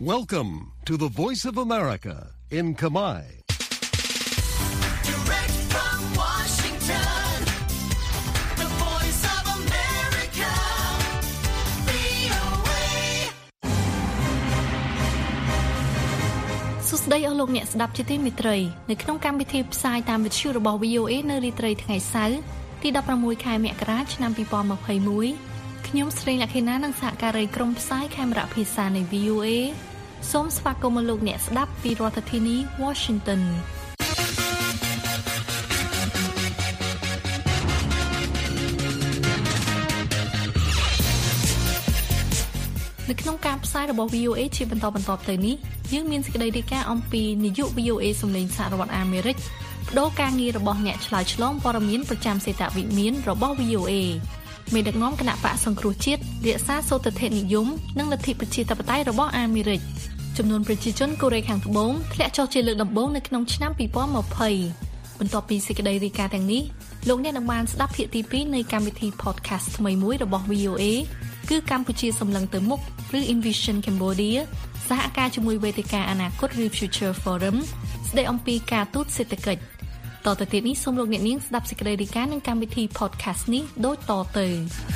Welcome to the Voice of America in Khmer. Direct from Washington, the Voice of America, VOA. សួស្តីអស់លោកអ្នកស្ដាប់ជាទីមេត្រីនៅក្នុងកម្មវិធីផ្សាយតាមវិទ្យុរបស់ VOA នៅរាត្រីថ្ងៃសៅរ៍ទី16ខែមករាឆ្នាំ2021ខ្ញុំស្រីលក្ខិណានិងសហការីក្រុមផ្សាយខេមរៈភាសានៃ VOA សូមស្វាគមន៍លោកអ្នកស្ដាប់ពីរដ្ឋធានី Washington នៅក្នុងការផ្សាយរបស់ VOA ជាបន្តទៅនេះយើងមានសេចក្តីរាយការណ៍អំពីនាយក VOA សម្លេងសហរដ្ឋអាមេរិកបដូរការងាររបស់អ្នកឆ្លើយឆ្លងព័ត៌មានប្រចាំសេតវិមានរបស់ VOA មេដឹកនាំគណៈបកសង្គ្រោះជាតិរក្សាសោធិនិយមនិងលទ្ធិប្រជាធិបតេយ្យរបស់អាមេរិកចំនួនប្រជាជនកូរ៉េខាងត្បូងធ្លាក់ចុះជាលើកដំបូងនៅក្នុងឆ្នាំ2020បន្ទាប់ពីសេចក្តីរាយការណ៍ទាំងនេះលោកអ្នកនឹងបានស្ដាប់ភាគទី2នៃកម្មវិធី podcast ថ្មីមួយរបស់ VOA គឺកម្ពុជាសម្លឹងទៅមុខឬ Envision Cambodia សហការជាមួយវេទិកាអនាគតឬ Future Forum ស្ដីអំពីការទូតសេដ្ឋកិច្ចតទៅទៀតនេះសូមលោកអ្នកនាងស្ដាប់សេចក្តីរាយការណ៍នឹងកម្មវិធី podcast នេះដូចតទៅ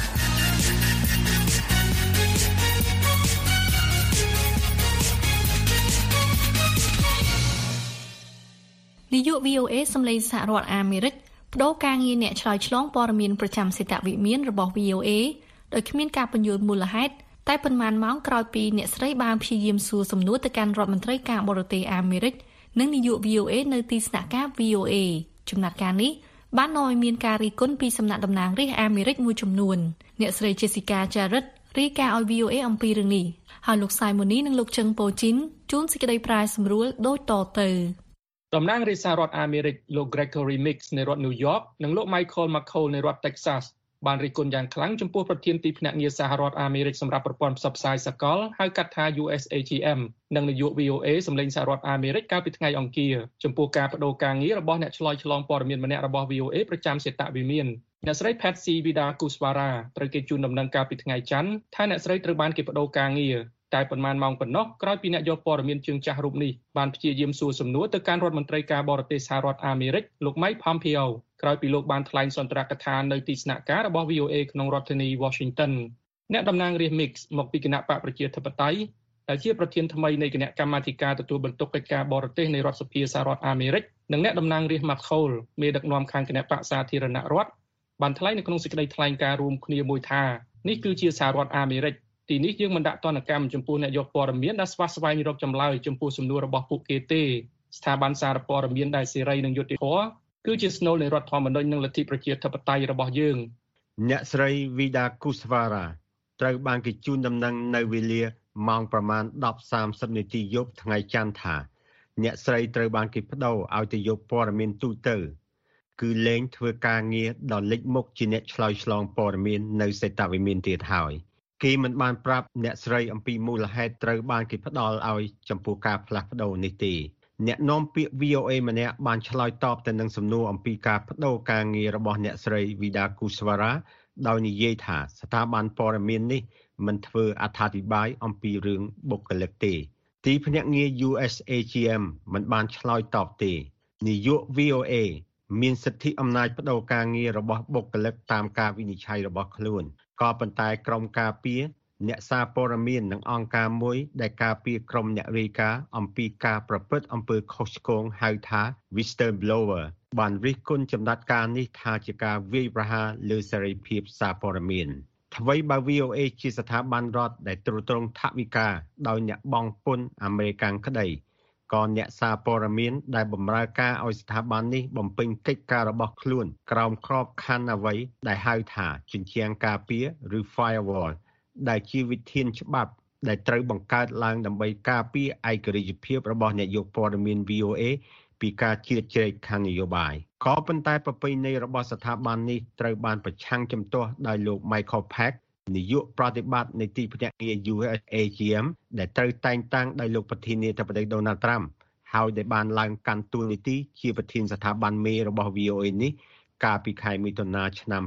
នាយក VOA សម្លេងសហរដ្ឋអាមេរិកបដូរការងារអ្នកឆ្លើយឆ្លងព័ត៌មានប្រចាំសេតវិមានរបស់ VOA ដោយគ្មានការពន្យល់មូលហេតុតែប៉ុន្មានម៉ោងក្រោយពីអ្នកស្រីបានព្យាយាមសួរសំណួរទៅកាន់រដ្ឋមន្ត្រីការបរទេសអាមេរិកនិងនាយក VOA នៅទីស្នាក់ការ VOA ចំណាត់ការនេះបាននាំឲ្យមានការរិះគន់ពីសំណាក់តំណាងរាស្ត្រអាមេរិកមួយចំនួនអ្នកស្រី Jessica Jarrett រាយការណ៍ឲ្យ VOA អំពីរឿងនេះហើយលោក Simoni និងលោកជឹងប៉ូជីនជួនសេចក្តីប្រាយសម្រួលដូចតទៅតំណាងរាស្ត្រសហរដ្ឋអាមេរិកលោក Gregory Mix នៃរដ្ឋ New York និងលោក Michael McCall នៃរដ្ឋ Texas បានរិះគន់យ៉ាងខ្លាំងចំពោះប្រធានទីភ្នាក់ងារសហរដ្ឋអាមេរិកសម្រាប់ប្រព័ន្ធផ្សព្វផ្សាយសកលហៅកាត់ថា USAGM និងនាយក VOA សម្លេងសហរដ្ឋអាមេរិកកាលពីថ្ងៃអង្គារចំពោះការបដូរការងាររបស់អ្នកឆ្លើយឆ្លងព័ត៌មានម្នាក់របស់ VOA ប្រចាំសេតវិមានអ្នកស្រី Patsy Widakuswara ត្រូវគេជូនដំណឹងកាលពីថ្ងៃច័ន្ទថាអ្នកស្រីត្រូវបានគេបដូរការងារតែប៉ុន្មានម៉ោងប៉ុណ្ណោះក្រោយពីអ្នកយកព័ត៌មានជើងចាស់រូបនេះបានព្យាយាមសួរសំណួរទៅកាន់រដ្ឋមន្ត្រីការបរទេសសហរដ្ឋអាមេរិកលោក Mike Pompeo ក្រោយពីលោកបានថ្លែងសន្ទរកថានៅទីស្នាក់ការរបស់ VOA ក្នុងរដ្ឋធានី Washington អ្នកតំណាងរាស្ត្រ Mix មកពីគណៈបកប្រជាធិបតេយ្យដែលជាប្រធានថ្មីនៃគណៈកម្មាធិការទទួលបន្ទុកកិច្ចការបរទេសនៃរដ្ឋសភាសហរដ្ឋអាមេរិកនិងអ្នកតំណាងរាស្ត្រ McCall មេដឹកនាំខាងគណៈបកសាធារណរដ្ឋបានថ្លែងនៅក្នុងសេចក្តីថ្លែងការណ៍រួមគ្នាមួយថានេះគឺជាសហរដ្ឋអាមេរិកទីនេះយើងមិនដាក់ទណ្ឌកម្មចំពោះអ្នកយកព័ត៌មានដែលស្វះស្វែងរកចម្លើយចំពោះសំណួររបស់ពួកគេទេស្ថាប័នសារព័ត៌មានដែលសេរីនិងយុត្តិធម៌គឺជាស្នូលនៃរដ្ឋធម្មនុញ្ញនិងលទ្ធិប្រជាធិបតេយ្យរបស់យើងអ្នកស្រី Widakuswara ត្រូវបានគេជូនដំណឹងនៅវេលាម៉ោងប្រមាណ 10:30 នាទីយប់ថ្ងៃច័ន្ទថាអ្នកស្រីត្រូវបានគេប្តូរឲ្យទៅយកព័ត៌មានទូទៅគឺលែងធ្វើការងារដល់លេចមុខជាអ្នកឆ្លើយឆ្លងព័ត៌មាននៅសេតវិមានទៀតហើយគេមិនបានប្រាប់អ្នកស្រីអំពីមូលហេតុត្រូវបានគេផ្ដល់ឲ្យចំពោះការផ្លាស់ប្ដូរនេះទេអ្នកនាំពាក្យ VOA ម្នាក់បានឆ្លើយតបទៅនឹងសំណួរអំពីការប្ដូរការងាររបស់អ្នកស្រី Widakuswara ដោយនិយាយថាស្ថាប័នព័ត៌មាននេះមិនធ្វើអត្ថាធិប្បាយអំពីរឿងបុគ្គលិកទេទីភ្នាក់ងារ USAGM មិនបានឆ្លើយតបទេនាយក VOA មានសិទ្ធិអំណាចប្ដូរការងាររបស់បុគ្គលិកតាមការវិនិច្ឆ័យរបស់ខ្លួនក៏ប៉ុន្តែក្រុមការពារអ្នកសារព័ត៌មាននិងអង្គការមួយដែលការពារក្រុមអ្នករាយការណ៍អំពីការប្រព្រឹត្តអំពើខុសឆ្គងហៅថា whistleblower បានរិះគន់ចំណាត់ការនេះថាជាការវាយប្រហារលើសេរីភាពសារព័ត៌មានអ្វីបើ VOA ជាស្ថាប័នរដ្ឋដែលទ្រទ្រង់ថវិកាដោយអ្នកបង់ពន្ធអាមេរិកក្តីក៏អ្នកសារព័ត៌មានដែលបម្រើការឲ្យស្ថាប័ននេះបំពេញកិច្ចការរបស់ខ្លួនក្រោមក្របខ័ណ្ឌអ្វីដែលហៅថាជញ្ជាំងការពារឬ firewall ដែលជាវិធានច្បាប់ដែលត្រូវបង្កើតឡើងដើម្បីការពារឯករាជ្យភាពរបស់អ្នកយកព័ត៌មាន VOA ពីការជ្រៀតជ្រែកខាងនយោបាយក៏ប៉ុន្តែប្រពៃណីរបស់ស្ថាប័ននេះត្រូវបានប្រឆាំងជំទាស់ដោយលោក Michael Pack នាយកប្រតិបត្តិនៃទីភ្នាក់ងារ USAGM ដែលត្រូវតែងតាំងដោយលោកប្រធានាធិបតី Donald Trump ហើយដែលបានឡើងកាន់តួនាទីជាប្រធានស្ថាប័នមេរបស់ VOA នេះកាលពីខែមិថុនាឆ្នាំ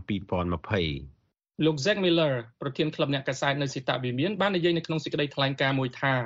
2020 លោក Zack Miller ប្រធានក្លឹបអ្នកកាសែតនៅសេតវិមានបាននិយាយនៅក្នុងសេចក្តីថ្លែងការណ៍មួយថា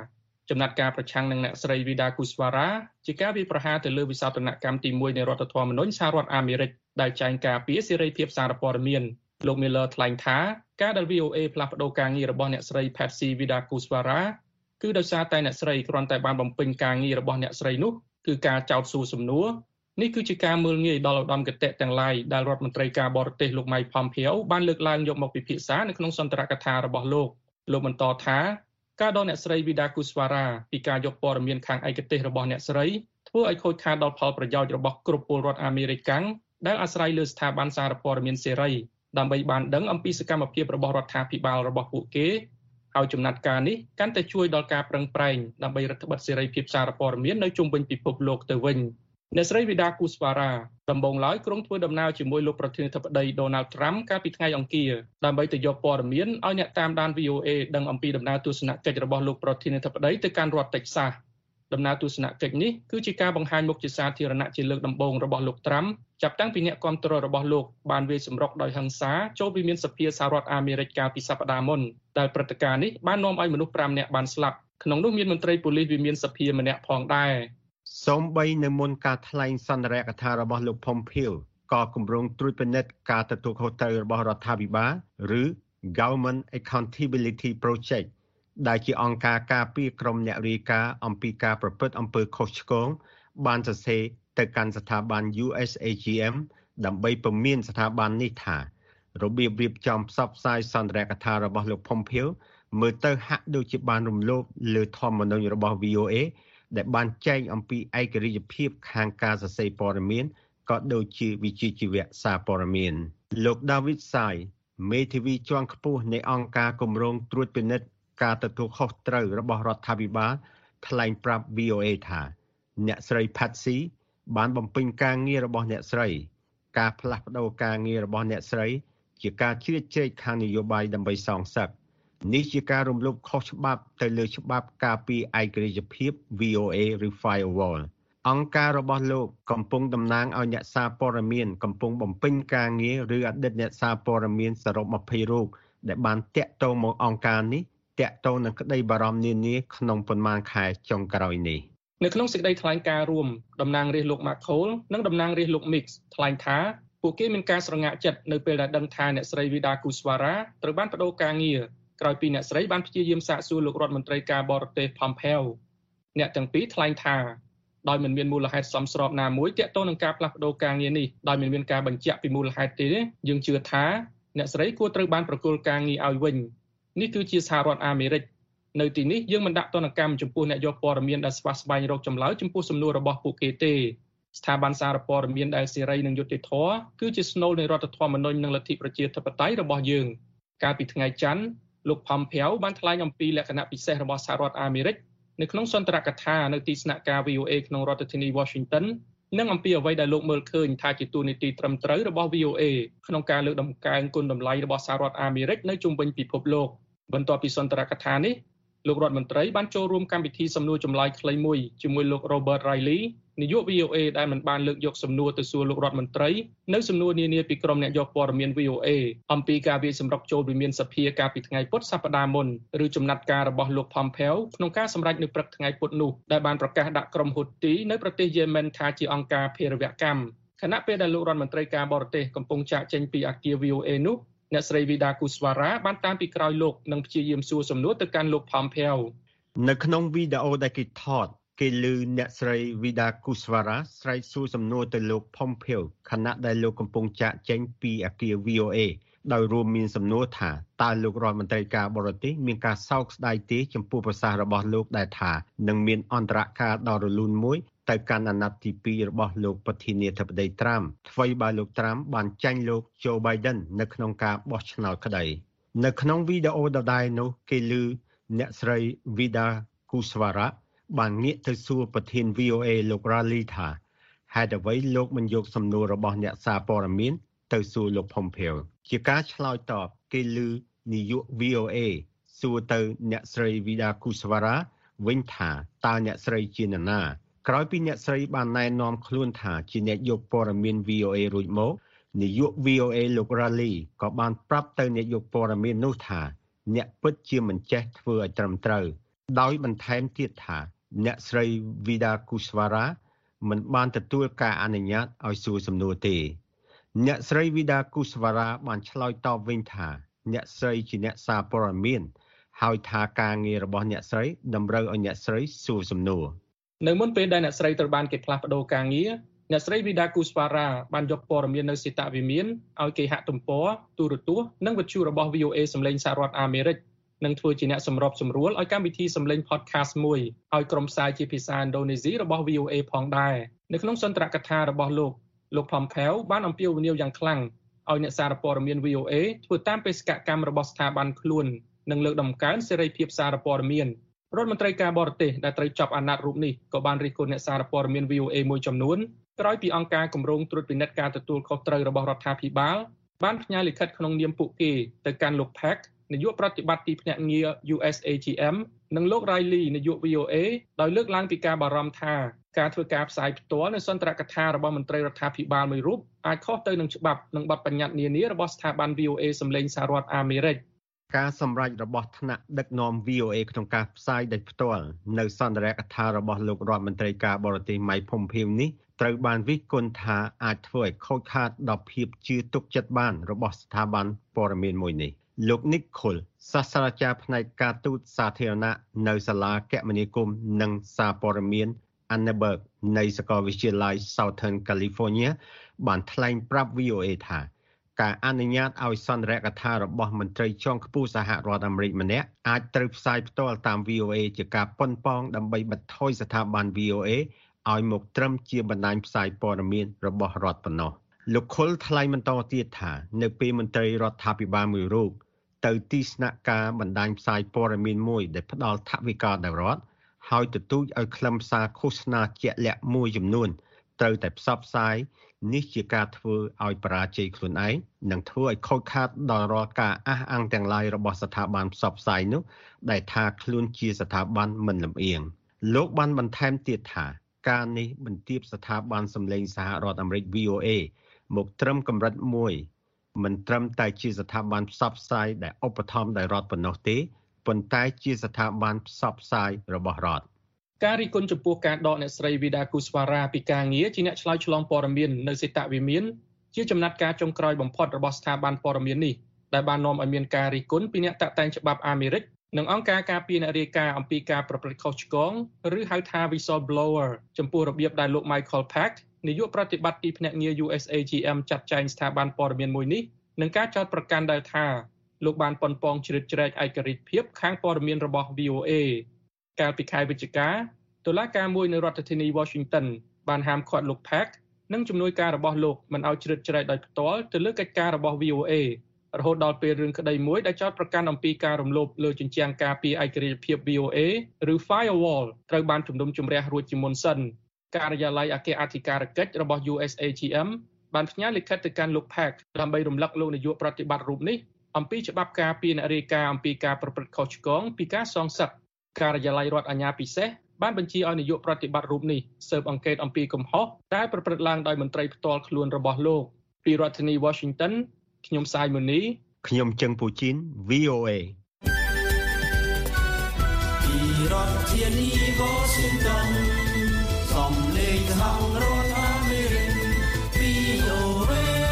ចំណាត់ការប្រឆាំងនឹងអ្នកស្រី Vida Kuswara ជាការវាយប្រហារទៅលើវិសោធនកម្មទី1នៃរដ្ឋធម្មនុញ្ញសហរដ្ឋអាមេរិកដែលចែងការពារសេរីភាពសារព័ត៌មានលោក Miller ថ្លែងថាការដែល VOA ផ្លាស់ប្តូរការងាររបស់អ្នកស្រី Patsy Vida Kuswara គឺដោយសារតែអ្នកស្រីគ្រាន់តែបានបំពេញការងាររបស់អ្នកស្រីនោះគឺការចោទសួរសំណួរនេះគឺជាការមើលងាយដល់ឧត្តមគតិទាំងឡាយដែលរដ្ឋមន្ត្រីការបរទេសលោក Mike Pompeo បានលើកឡើងយកមកពិភាក្សានៅក្នុងសន្ទរកថារបស់លោកបន្តថាការដកអ្នកស្រី Vida Kuswara ពីការយកព័ត៌មានខាងឯកទេសរបស់អ្នកស្រីធ្វើឲ្យខូចខាតដល់ផលប្រយោជន៍របស់គ្រប់ពលរដ្ឋអាមេរិកកាំងដែលអាស្រ័យលើស្ថាប័នសារព័ត៌មានសេរីដើម្បីបានដឹងអំពីសកម្មភាពរបស់រដ្ឋាភិបាលរបស់ពួកគេហើយចំណាត់ការនេះកាន់តែជួយដល់ការប្រឹងប្រែងដើម្បីរដ្ឋបិទសេរីភាពសារព័ត៌មាននៅជុំវិញពិភពលោកទៅវិញអ្នកស្រី Vida Kuswara ដំបូងឡើយក្រុងធ្វើដំណើរជាមួយលោកប្រធានាធិបតី Donald Trump កាលពីថ្ងៃអង្គារដើម្បីទៅយកព័ត៌មានឲ្យអ្នកតាមដាន VOA ដឹងអំពីដំណើរទស្សនកិច្ចរបស់លោកប្រធានាធិបតីទៅកាន់រដ្ឋ Texas ដំណើរទស្សនកិច្ចនេះគឺជាការបង្ហាញមុខជាសាធារណៈជាលើកដំបូងរបស់លោក Trump ចាប់តាំងពីអ្នកគាំទ្ររបស់លោកបានវាយសម្រុកដោយហិង្សាចូលវិមានសភាសហរដ្ឋអាមេរិកកាលពីសប្តាហ៍មុនដែលព្រឹត្តិការណ៍នេះបាននាំឲ្យមនុស្ស5នាក់បានស្លាប់ក្នុងនោះមានមន្ត្រីប៉ូលីសវិមានសភាម្នាក់ផងដែរសូម្បីនៅមុនការថ្លែងសន្ទរកថារបស់លោក Pompeo ក៏គម្រោងត្រួតពិនិត្យការទទួលខុសត្រូវរបស់រដ្ឋាភិបាលឬ Government Accountability Project ដែលជាអង្គការការពារក្រុមអ្នករាយការណ៍អំពីការប្រព្រឹត្តអំពើខុសឆ្គងបានសរសេរទៅកាន់ស្ថាប័ន USAGM ដើម្បីពមៀនស្ថាប័ននេះថារបៀបរៀបចំផ្សព្វផ្សាយសន្ទរកថារបស់លោក Pompeo មើលទៅហាក់ដូចជាបានរំលោភលើធម្មនុញ្ញរបស់ VOA ដែលបានចែងអំពីឯករាជ្យភាពខាងការសរសេរព័ត៌មានក៏ដូចជាវិជ្ជាជីវៈសារព័ត៌មានលោក David Sai មេធាវីជាន់ខ្ពស់នៃអង្គការគម្រោងត្រួតពិនិត្យការទទួលខុសត្រូវរបស់រដ្ឋាភិបាលថ្លែងប្រាប់ VOA ថាអ្នកស្រី Patsy បានបំពេញការងាររបស់អ្នកស្រីការផ្លាស់ប្តូរការងាររបស់អ្នកស្រីជាការជ្រៀតជ្រែកខាងនយោបាយដើម្បីសងសឹកនេះជាការរំលោភខុសច្បាប់ទៅលើច្បាប់ការពារឯករាជ្យភាព VOA ឬ Firewall អង្គការរបស់លោកកំពុងតំណាងឲ្យអ្នកសារព័ត៌មានកំពុងបំពេញការងារឬអតីតអ្នកសារព័ត៌មានសរុប20រូបដែលបានតាក់ទងមកអង្គការនេះតាក់ទងនឹងក្តីបារម្ភនានាក្នុងប៉ុន្មានខែចុងក្រោយនេះនៅក្នុងសេចក្តីថ្លែងការណ៍រួមតំណាងរាស្ត្រលោក McCall និងតំណាងរាស្ត្រលោក Mix ថ្លែងថាពួកគេមានការស្រងាក់ចិត្តនៅពេលដែលដឹងថាអ្នកស្រី Vida Kuswara ត្រូវបានបដូរការងារក្រោយពីអ្នកស្រីបានព្យាយាមសាកសួរលោករដ្ឋមន្ត្រីការបរទេស Pompeo អ្នកទាំងពីរថ្លែងថាដោយមិនមានមូលហេតុសមស្របណាមួយទាក់ទងនឹងការផ្លាស់ប្ដូរការងារនេះដោយមិនមានការបញ្ជាក់ពីមូលហេតុទេយើងជឿថាអ្នកស្រីគួរត្រូវបានប្រគល់ការងារឲ្យវិញនេះគឺជាសហរដ្ឋអាមេរិកនៅទីនេះយើងមិនដាក់ទណ្ឌកម្មចំពោះអ្នកយកព័ត៌មានដែលស្វះស្វែងរកចម្លើយចំពោះសំណួររបស់ពួកគេទេស្ថាប័នសារព័ត៌មានដែលសេរីនិងយុត្តិធម៌គឺជាស្នូលនៃរដ្ឋធម្មនុញ្ញនិងលទ្ធិប្រជាធិបតេយ្យរបស់យើងកាលពីថ្ងៃច័ន្ទលោក Pompeo បានថ្លែងអំពីលក្ខណៈពិសេសរបស់សហរដ្ឋអាមេរិកនៅក្នុងសន្ទរកថានៅទីស្នាក់ការ VOA ក្នុងរដ្ឋធានី Washington និងអំពីអ្វីដែលលោកមើលឃើញថាជាទូនីតិត្រឹមត្រូវរបស់ VOA ក្នុងការលើកតម្កើងគុណតម្លៃរបស់សហរដ្ឋអាមេរិកនៅជុំវិញពិភពលោកបន្ទាប់ពីសន្ទរកថានេះលោករដ្ឋមន្ត្រីបានចូលរួមកម្មវិធីសំណួរចម្លើយខ្លីមួយជាមួយលោក Robert Riley នាយក VOA ដែលមិនបានលើកយកសំណួរទៅសួរលោករដ្ឋមន្ត្រីនៅសំណួរនានាពីក្រុមអ្នកយកព័ត៌មាន VOA អំពីការវាយសម្រុកចូលវិមានសភាកាលពីថ្ងៃពុធសប្តាហ៍មុនឬចំណាត់ការរបស់លោក Pompeo ក្នុងការសម្រេចនៅព្រឹកថ្ងៃពុធនោះដែលបានប្រកាសដាក់ក្រុមហ៊ូទីនៅប្រទេសយេម៉ិនថាជាអង្គការភេរវកម្មខណៈពេលដែលលោករដ្ឋមន្ត្រីការបរទេសកំពុងចាកចេញពីអគារ VOA នោះអ្នកស្រី Vida Kuswara បានតាមពីក្រោយលោកនិងព្យាយាមសួរសំណួរទៅកាន់លោក Pompeo នៅក្នុងវីដេអូដែលគេថតគេឮអ្នកស្រី Vida Kuswara ស្រែកសួរសំណួរទៅលោក Pompeo ខណៈដែលលោកកំពុងចាកចេញពីអគារ VOA ដោយរួមមានសំណួរថាតើលោករដ្ឋមន្ត្រីការបរទេសមានការសោកស្ដាយទេចំពោះប្រសាសន៍របស់លោកដែលថានឹងមានអន្តរការដ៏រលូនមួយទៅកាន់អាណត្តិទី2របស់លោកប្រធានាធិបតី Trump អ្វីបើលោក Trump បានចាញ់លោក Joe Biden នៅក្នុងការបោះឆ្នោតក្តីនៅក្នុងវីដេអូដដែលនោះគេឮអ្នកស្រី Vida Kuswara បានងាកទៅសួរប្រធាន VOA លោក Riley ថាហេតុអ្វីលោកមិនយកសំណួររបស់អ្នកសារព័ត៌មានទៅសួរលោក Pompeo ជាការឆ្លើយតបគេឮនាយក VOA សួរទៅអ្នកស្រី Vida Kuswara វិញថាតើអ្នកស្រីជានរណាក្រោយពីអ្នកស្រីបានណែនាំខ្លួនថាជាអ្នកយកព័ត៌មាន VOA រួចមកនាយក VOA លោក Riley ក៏បានប្រាប់ទៅអ្នកយកព័ត៌មាននោះថាអ្នកពិតជាមិនចេះធ្វើឲ្យត្រឹមត្រូវដោយបន្ថែមទៀតថាអ្នកស្រី Vida Kuswara មិនបានទទួលការអនុញ្ញាតឲ្យសួរសំណួរទេអ្នកស្រី Vida Kuswara បានឆ្លើយតបវិញថាអ្នកស្រីជាអ្នកសារព័ត៌មានហើយថាការងាររបស់អ្នកស្រីតម្រូវឲ្យអ្នកស្រីសួរសំណួរនៅមុនពេលដែលអ្នកស្រីត្រូវបានគេផ្លាស់ប្ដូរការងារអ្នកស្រី Vida Kuswara បានយកព័ត៌មាននៅសេតវិមានឲ្យគេហទំព័រទូរទស្សន៍និងវិទ្យុរបស់ VOA សម្លេងសហរដ្ឋអាមេរិកនិងធ្វើជាអ្នកសម្របសម្រួលឲ្យកម្មវិធីសម្លេង podcast មួយឲ្យក្រុមផ្សាយជាភាសាឥណ្ឌូនេស៊ីរបស់ VOA ផងដែរនៅក្នុងសន្ទរកថារបស់លោក Pompeo បានអំពាវនាវយ៉ាងខ្លាំងឲ្យអ្នកសារព័ត៌មាន VOA ធ្វើតាមបេសកកម្មរបស់ស្ថាប័នខ្លួននិងលើកតម្កើងសេរីភាពសារព័ត៌មានរដ្ឋមន្ត្រីការបរទេសដែលត្រូវចាប់អាណត្តិរូបនេះក៏បានរិះគន់អ្នកសារព័ត៌មាន VOA មួយចំនួនក្រោយពីអង្គការគម្រោងត្រួតពិនិត្យការទទួលខុសត្រូវរបស់រដ្ឋាភិបាលបានផ្ញើលិខិតក្នុងនាមពួកគេទៅកាន់លោក Pack នាយកប្រតិបត្តិទីភ្នាក់ងារ USAGM និងលោក Riley នាយក VOA ដោយលើកឡើងពីការបារម្ភថាការធ្វើការផ្សាយផ្ទាល់នៅសន្ទរកថារបស់មន្ត្រីរដ្ឋាភិបាលមួយរូបអាចខុសទៅនឹងច្បាប់និងបទបញ្ញត្តិនានារបស់ស្ថាប័ន VOA សម្លេងសហរដ្ឋអាមេរិកការសម្រេចរបស់ថ្នាក់ដឹកនាំ VOA ក្នុងការផ្សាយដោយផ្ទាល់នៅសន្ទរកថារបស់លោករដ្ឋមន្ត្រីការបរទេស Mike Pompeo នេះត្រូវបានរិះគន់ថាអាចធ្វើឲ្យខូចខាតដល់ភាពជឿទុកចិត្តបានរបស់ស្ថាប័នព័ត៌មានមួយនេះលោក Nick Cole សាស្ត្រាចារ្យផ្នែកការទូតសាធារណៈនៅសាលាគមនាគមន៍និងសារព័ត៌មាន Annenberg នៃសាកលវិទ្យាល័យ Southern California បានថ្លែងប្រាប់ VOA ថាការអនុញ្ញាតឲ្យសន្ទរកថារបស់មន្ត្រីជាន់ខ្ពស់សហរដ្ឋអាមេរិកម្នាក់អាចត្រូវផ្សាយផ្ទាល់តាម VOA ជាការប៉ុនប៉ងដើម្បីបន្ថយស្ថាប័ន VOA ឲ្យមកត្រឹមជាបណ្ដាញផ្សាយព័ត៌មានរបស់រដ្ឋប៉ុណ្ណោះលោកខុលថ្លែងបន្តទៀតថានៅពេលមន្ត្រីរដ្ឋាភិបាលមួយរូបទៅទីស្នាក់ការបណ្ដាញផ្សាយព័ត៌មានមួយដែលផ្ដល់ថវិកាដល់រដ្ឋហើយទទូចឲ្យខ្លឹមសារឃោសនាជាក់លាក់មួយចំនួនត្រូវតែផ្សព្វផ្សាយនេះជាការធ្វើឲ្យបរាជ័យខ្លួនឯងនិងធ្វើឲ្យខូចខាតដល់រាល់ការអះអាងទាំងឡាយរបស់ស្ថាប័នផ្សព្វផ្សាយនោះដែលថាខ្លួនជាស្ថាប័នមិនលំអៀងលោកបានបន្ថែមទៀតថាការនេះបន្ទាបស្ថាប័នសម្លេងសហរដ្ឋអាមេរិក VOA មកត្រឹមកម្រិតមួយមិនត្រឹមតែជាស្ថាប័នផ្សព្វផ្សាយដែលឧបត្ថម្ភដោយរដ្ឋប៉ុណ្ណោះទេប៉ុន្តែជាស្ថាប័នផ្សព្វផ្សាយរបស់រដ្ឋការរិះគន់ចំពោះការដកអ្នកស្រី Vida Kuswara ពីការងារជាអ្នកឆ្លើយឆ្លងព័ត៌មាននៅសេតវិមានជាចំណាត់ការចុងក្រោយបំផុតរបស់ស្ថាប័នព័ត៌មាននេះដែលបាននាំឲ្យមានការរិះគន់ពីអ្នកតាក់តែងច្បាប់អាមេរិកនិងអង្គការការពារអ្នករាយការណ៍អំពីការប្រព្រឹត្តខុសឆ្គងឬហៅថា whistleblower ចំពោះរបៀបដែលលោក Michael Pack នាយកប្រតិបត្តិទីភ្នាក់ងារ USAGM ចាត់ចែងស្ថាប័នព័ត៌មានមួយនេះនិងការចោទប្រកាន់ដែលថាលោកបានប៉ុនប៉ងជ្រៀតជ្រែកឯករាជ្យភាពខាងព័ត៌មានរបស់ VOA កាលពីខែវិច្ឆិកាតុលាការមួយនៅរដ្ឋធានី Washington បានហាមឃាត់លោក Pack និងជំនួយការរបស់លោកមិនឲ្យជ្រៀតជ្រែកដោយផ្ទាល់ទៅលើកិច្ចការរបស់ VOA រហូតដល់ពេលរឿងក្តីមួយដែលចោទប្រកាន់អំពីការរំលោភលើជញ្ជាំងការពារឯករាជ្យភាព VOA ឬ Firewall ត្រូវបានជំនុំជម្រះរួចជាមុនសិនការិយាល័យអគ្គអធិការកិច្ចរបស់ USAGM បានផ្ញើលិខិតទៅកាន់លោក Pack ដើម្បីរំលឹកលោកនាយកប្រតិបត្តិរូបនេះអំពីច្បាប់ការពារអ្នករាយការណ៍អំពីការប្រព្រឹត្តខុសឆ្គងពីការសងសឹកការិយាល័យរដ្ឋអាជ្ញាពិសេសបានបញ្ជាឲ្យនាយកប្រតិបត្តិរូបនេះស៊ើបអង្កេតអំពីកំហុសដែលប្រព្រឹត្តឡើងដោយមន្ត្រីផ្ទាល់ខ្លួនរបស់លោកពីរដ្ឋធានី Washington ខ្ញុំសាយមូនីខ្ញុំជឹងពូជីន VOA ពីរដ្ឋធានី Washington សំឡេងសហរដ្ឋអាមេរិក VOA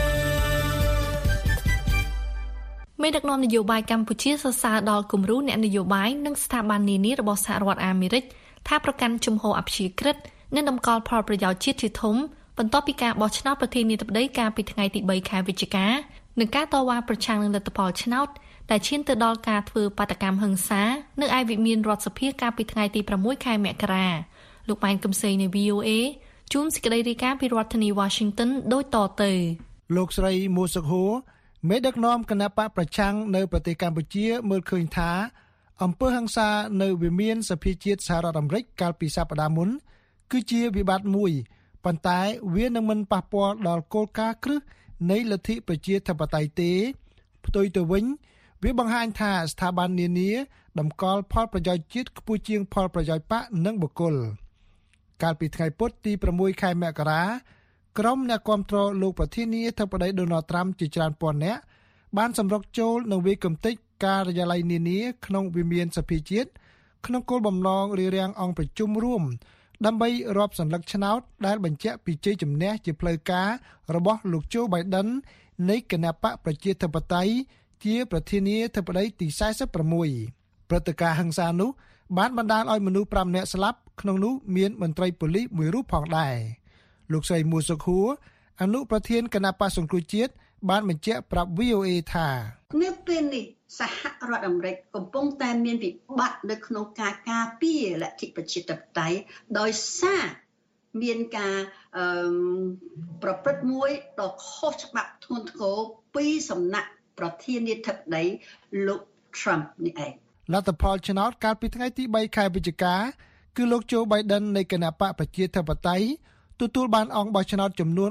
មេដឹកនាំនយោបាយកម្ពុជាសរសើរដល់គំរូអ្នកនយោបាយនិងស្ថាប័ននានារបស់សហរដ្ឋអាមេរិកថាប្រកាន់ជំហរអព្យាក្រឹតនិងតម្កល់ផលប្រយោជន៍ជាតិជាធំបន្ទាប់ពីការបោះឆ្នោតប្រធានាធិបតីកាលពីថ្ងៃទី3ខែវិច្ឆិកានិងការតវ៉ាប្រឆាំងនឹងលទ្ធផលឆ្នោតដែលឈានទៅដល់ការធ្វើបាតកម្មហិង្សានៅឯវិមានរដ្ឋសភាកាលពីថ្ងៃទី6ខែមករាលោកប៉ែនកំសីនៃ VOA ជួនសេចក្តីរាយការណ៍ពីរដ្ឋធានី Washington ដូចតទៅលោកស្រីមូសុខហួរមេដឹកនាំគណបកប្រឆាំងនៅប្រទេសកម្ពុជាមើលឃើញថាអំពើហិង្សានៅវិមានសភាជាតិសហរដ្ឋអាមេរិកកាលពីសប្តាហ៍មុនគឺជាវិបត្តិមួយប៉ុន្តែវានឹងមិនប៉ះពាល់ដល់គោលការណ៍គ្រឹះនៃលទ្ធិប្រជាធិបតេយ្យទេផ្ទុយទៅវិញវាបង្ហាញថាស្ថាប័ននានាតម្កល់ផលប្រយោជន៍ជាតិខ្ពស់ជាងផលប្រយោជន៍បកនិងបុគ្គលកាលពីថ្ងៃពុធទី6ខែមករាក្រុមអ្នកគាំទ្រលោកប្រធានាធិបតី Donald Trump ជាច្រើនពាន់នាក់បានសម្រុកចូលនឹងវាយគំទេចការិយាល័យនានាក្នុងវិមានសភាជាតិក្នុងគោលបំណងរារាំងអង្គប្រជុំរួមដើម្បីរាប់សន្លឹកឆ្នោតដែលបញ្ជាក់ពីជ័យជំនះជាផ្លូវការរបស់លោកโจ Biden នៃគណបកប្រជាធិបតេយ្យជាប្រធានាធិបតីទី46ព្រឹត្តិការណ៍ហិង្សានោះបានបណ្ដាលឲ្យមនុស្ស5នាក់ស្លាប់ក្នុងនោះមានមន្ត្រីប៉ូលីសមួយរូបផងដែរលោកស្រីមូសុខួរអនុប្រធានគណបកសង្គ្រោះជាតិបានបញ្ជាក់ប្រាប់ VOA ថានៅពេលនេះសហរដ្ឋអាមេរិកកំពុងតែមានវិបត្តិនៅក្នុងការការពារលទ្ធិប្រជាធិបតេយ្យដោយសារមានការប្រព្រឹត្តមួយដ៏ខុសច្បាប់ធ្ងន់ធ្ងរពីសំណាក់ប្រធានាធិបតីលោក Trump នេះឯងលទ្ធផលឆ្នោតកាលពីថ្ងៃទី3ខែវិច្ឆិកាគឺលោកโจ Biden នៃគណបកប្រជាធិបតេយ្យទទួលបានអង្គបោះឆ្នោតចំនួន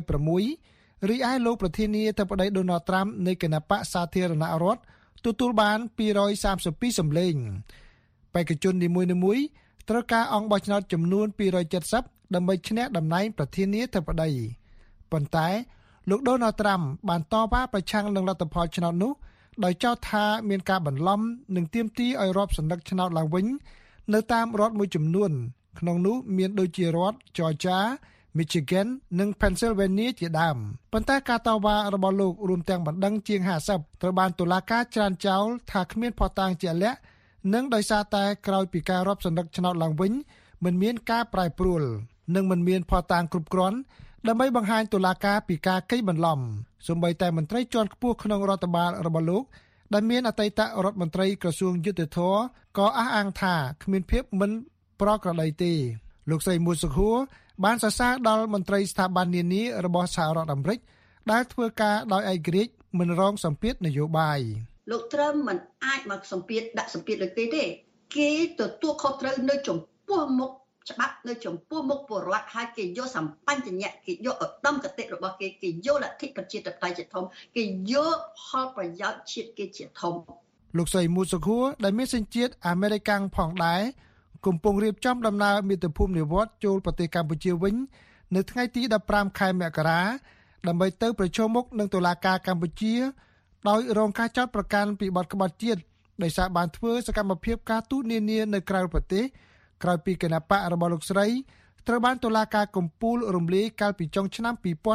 306រីឯលោកប្រធានាធិបតី Donald Trump នៃគណបកសាធារណរដ្ឋទទួលបាន232សម្លេងបេក្ខជននីមួយៗត្រូវការអង្គបោះឆ្នោតចំនួន270ដើម្បីឈ្នះតំណែងប្រធានាធិបតីប៉ុន្តែលោក Donald Trump បានតវ៉ាប្រឆាំងនឹងលទ្ធផលឆ្នោតនោះដោយចោទថាមានការបន្លំនិងទាមទារឲ្យរាប់សន្លឹកឆ្នោតឡើងវិញនៅតាមរដ្ឋមួយចំនួនក្នុងនោះមានដូចជារដ្ឋ Georgia, Michigan និង Pennsylvania ជាដើមប៉ុន្តែការតវ៉ារបស់លោករួមទាំងបណ្ដឹងជាង50ត្រូវបានតុលាការច្រានចោលថាគ្មានភស្តុតាងជាក់លាក់និងដោយសារតែក្រោយពីការរាប់សន្លឹកឆ្នោតឡើងវិញមិនមានការប្រែប្រួលនិងមិនមានភស្តុតាងគ្រប់គ្រាន់ដើម្បីបង្ហាញតុលាការពីការកេងបន្លំសូម្បីតែមន្ត្រីជាន់ខ្ពស់ក្នុងរដ្ឋបាលរបស់លោកដែលមានអតីតរដ្ឋមន្ត្រីក្រសួងយុទ្ធភ័ពក៏អះអាងថាគ្មានភាពមិនប្រក្រតីទេលោកស្រីមូសុខួរបានសរសើរដល់មន្ត្រីស្ថាប័ននានារបស់សហរដ្ឋអាមេរិកដែលធ្វើការដោយឯករាជ្យមិនរងសម្ពាធនយោបាយលោកត្រឹមមិនអាចមកសម្ពាធដាក់សម្ពាធលើគេទេគេទទួលខុសត្រូវនៅចំពោះមុខច្បាប់នៅចំពោះមុខពលរដ្ឋហើយគេយកសម្បញ្ញៈគេយកឧត្តមគតិរបស់គេយកលទ្ធិប្រជាធិបតេយ្យជាធំគេយកផលប្រយោជន៍ជាតិគេជាធំលោកស្រីមូសុខួរដែលមានសញ្ជាតិអាមេរិកាំងផងដែរកំពុងរៀបចំដំណើរមាតុភូមិនិវត្តន៍ចូលប្រទេសកម្ពុជាវិញនៅថ្ងៃទី15ខែមករាដើម្បីទៅប្រជុំមុខនឹងតុលាការកម្ពុជាដោយរងការចោទប្រកាន់ពីបទក្បត់ជាតិដោយសារបានធ្វើសកម្មភាពការទូតនានានៅក្រៅប្រទេសក្រោយពីគណបករបស់លោកស្រីត្រូវបានតុលាការកំពូលរំលាយកាលពីចុងឆ្នាំ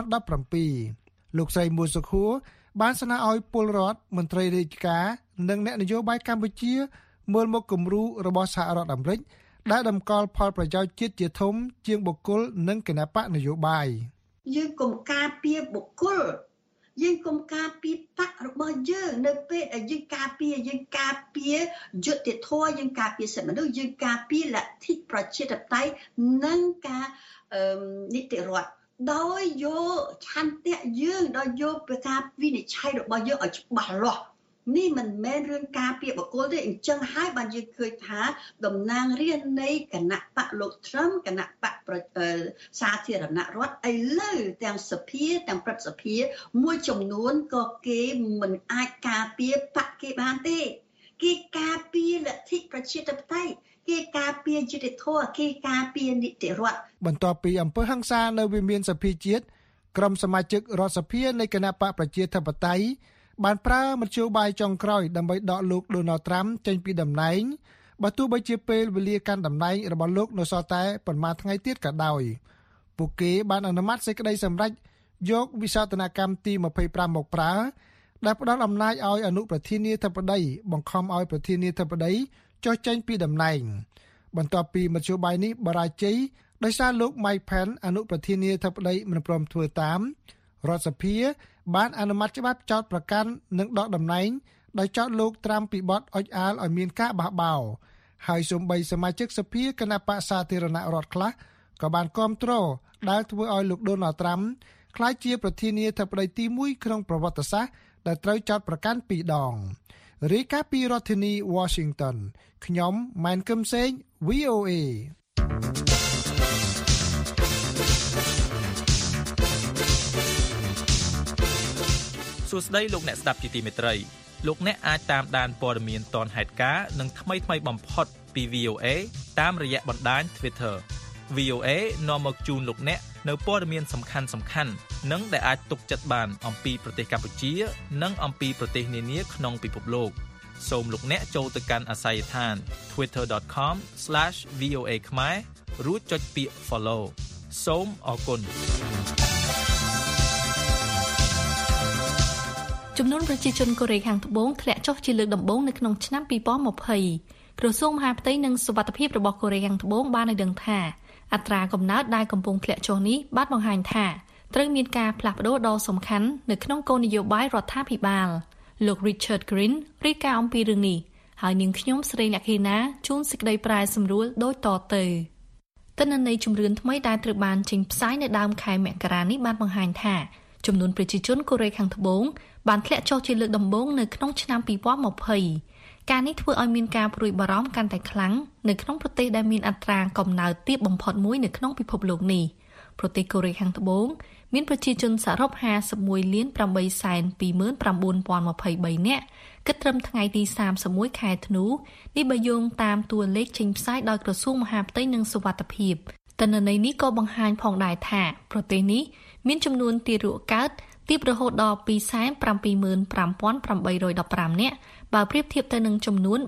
2017លោកស្រីមូសុខួរបានស្នើឲ្យពលរដ្ឋមន្ត្រីរាជការនិងអ្នកនយោបាយកម្ពុជាមើលមកគំរូរបស់សហរដ្ឋអាមេរិកដែលតម្កល់ផលប្រយោជន៍ជាតិជាធំជាងបុគ្គលនិងគណបកនយោបាយយើងកុំការពារបុគ្គលយើងកុំការពារបករបស់យើងនៅពេលដែលយើងការពារយុត្តិធម៌យើងការពារសិទ្ធិមនុស្សយើងការពារលទ្ធិប្រជាធិបតេយ្យនិងការនីតិរដ្ឋដោយយកឆន្ទៈយើងដោយយកប្រការវិនិច្ឆ័យរបស់យើងឲ្យច្បាស់លាស់នេះមិនមែនរឿងការពារបុគ្គលទេអញ្ចឹងហើយបានយើងឃើញថាតំណាងរាស្ត្រនៃគណៈបកលោក Trump គណៈបកសាធារណរដ្ឋឥឡូវទាំងសភាទាំងព្រឹទ្ធសភាមួយចំនួនក៏គេមិនអាចការពារបកគេបានទេគេការពារលទ្ធិប្រជាធិបតេយ្យគេការពារយុត្តិធម៌គេការពារនីតិរដ្ឋបន្ទាប់ពីអំពើហិង្សានៅវិមានសភាជាតិក្រុមសមាជិករដ្ឋសភានៃគណៈបកប្រជាធិបតេយ្យបានប្រើមធ្យោបាយចុងក្រោយដើម្បីដកលោក Donald Trump ចេញពីតំណែងបើទោះបីជាពេលវេលាកាន់តំណែងរបស់លោកនៅសល់តែប៉ុន្មានថ្ងៃទៀតក៏ដោយពួកគេបានអនុម័តសេចក្តីសម្រេចយកវិសោធនកម្មទី25មកប្រើដែលផ្ដល់អំណាចឲ្យអនុប្រធានាធិបតីបង្ខំឲ្យប្រធានាធិបតីចុះចេញពីតំណែងបន្ទាប់ពីមធ្យោបាយនេះបរាជ័យដោយសារលោក Mike Pence អនុប្រធានាធិបតីមិនព្រមធ្វើតាមរដ្ឋសភាបានអនុម័តច្បាប់ចោទប្រកាន់និងដកតំណែងដោយចោទលោកត្រាំពីបទអុចអាលឲ្យមានការបះបោរហើយសូម្បីសមាជិកសភាគណៈបកសាធារណរដ្ឋខ្លះក៏បានគាំទ្រដែលធ្វើឲ្យលោក Donald Trump ក្លាយជាប្រធានាធិបតីទី1ក្នុងប្រវត្តិសាស្ត្រដែលត្រូវចោទប្រកាន់2ដងរាយការណ៍ពីរដ្ឋធានី Washington ខ្ញុំម៉ែនគឹមសេង VOA សួស្តីលោកអ្នកស្ដាប់ជាទីមេត្រីលោកអ្នកអាចតាមដានព័ត៌មានទាន់ហេតុការណ៍និងថ្មីៗបំផុតពី VOA តាមរយៈបណ្ដាញ Twitter VOA នាំមកជូនលោកអ្នកនៅព័ត៌មានសំខាន់ៗនិងដែលអាចទុកចិត្តបានអំពីប្រទេសកម្ពុជានិងអំពីប្រទេសនានាក្នុងពិភពលោកសូមលោកអ្នកចូលទៅកាន់អាស័យដ្ឋាន twitter.com/voa ខ្មែររួចចុចពាក្យ follow សូមអរគុណចំនួនប្រជាជនកូរ៉េខាងត្បូងធ្លាក់ចុះជាលើកដំបូងនៅក្នុងឆ្នាំ2020ក្រសួងមហាផ្ទៃនិងសុវត្ថិភាពរបស់កូរ៉េខាងត្បូងបានឲ្យដឹងថាអត្រាកំណើតដែលកំពុងធ្លាក់ចុះនេះបានបង្ហាញថាត្រូវមានការផ្លាស់ប្ដូរដ៏សំខាន់នៅក្នុងគោលនយោបាយរដ្ឋាភិបាលលោក Richard Green រាយការណ៍អំពីរឿងនេះហើយនាងខ្ញុំស្រីអ្នកខេណាជួនសេចក្តីប្រែសម្រួលដូចតទៅទិន្នន័យជំរឿនថ្មីដែលត្រូវបានចេញផ្សាយនៅដើមខែមករានេះបានបង្ហាញថាចំនួនប្រជាជនកូរ៉េខាងត្បូងបានធ្លាក់ចុះជាលើកដំបូងនៅក្នុងឆ្នាំ2020ការនេះធ្វើឲ្យមានការព្រួយបារម្ភកាន់តែខ្លាំងនៅក្នុងប្រទេសដែលមានអត្រាកំណើតទាបបំផុតមួយនៅក្នុងពិភពលោកនេះប្រទេសកូរ៉េខាងត្បូងមានប្រជាជនសរុប 51,829,023 នាក់គិតត្រឹមថ្ងៃទី31ខែធ្នូនេះបើយោងតាមតួលេខចេញផ្សាយដោយក្រសួងមហាផ្ទៃនិងសុវត្ថិភាពទិន្នន័យនេះក៏បង្ហាញផងដែរថាប្រទេសនេះមានចំនួនទារកកើតទាបរហូតដល់ 275,815 នាក់បើប្រៀបធៀបទៅនឹងចំនួន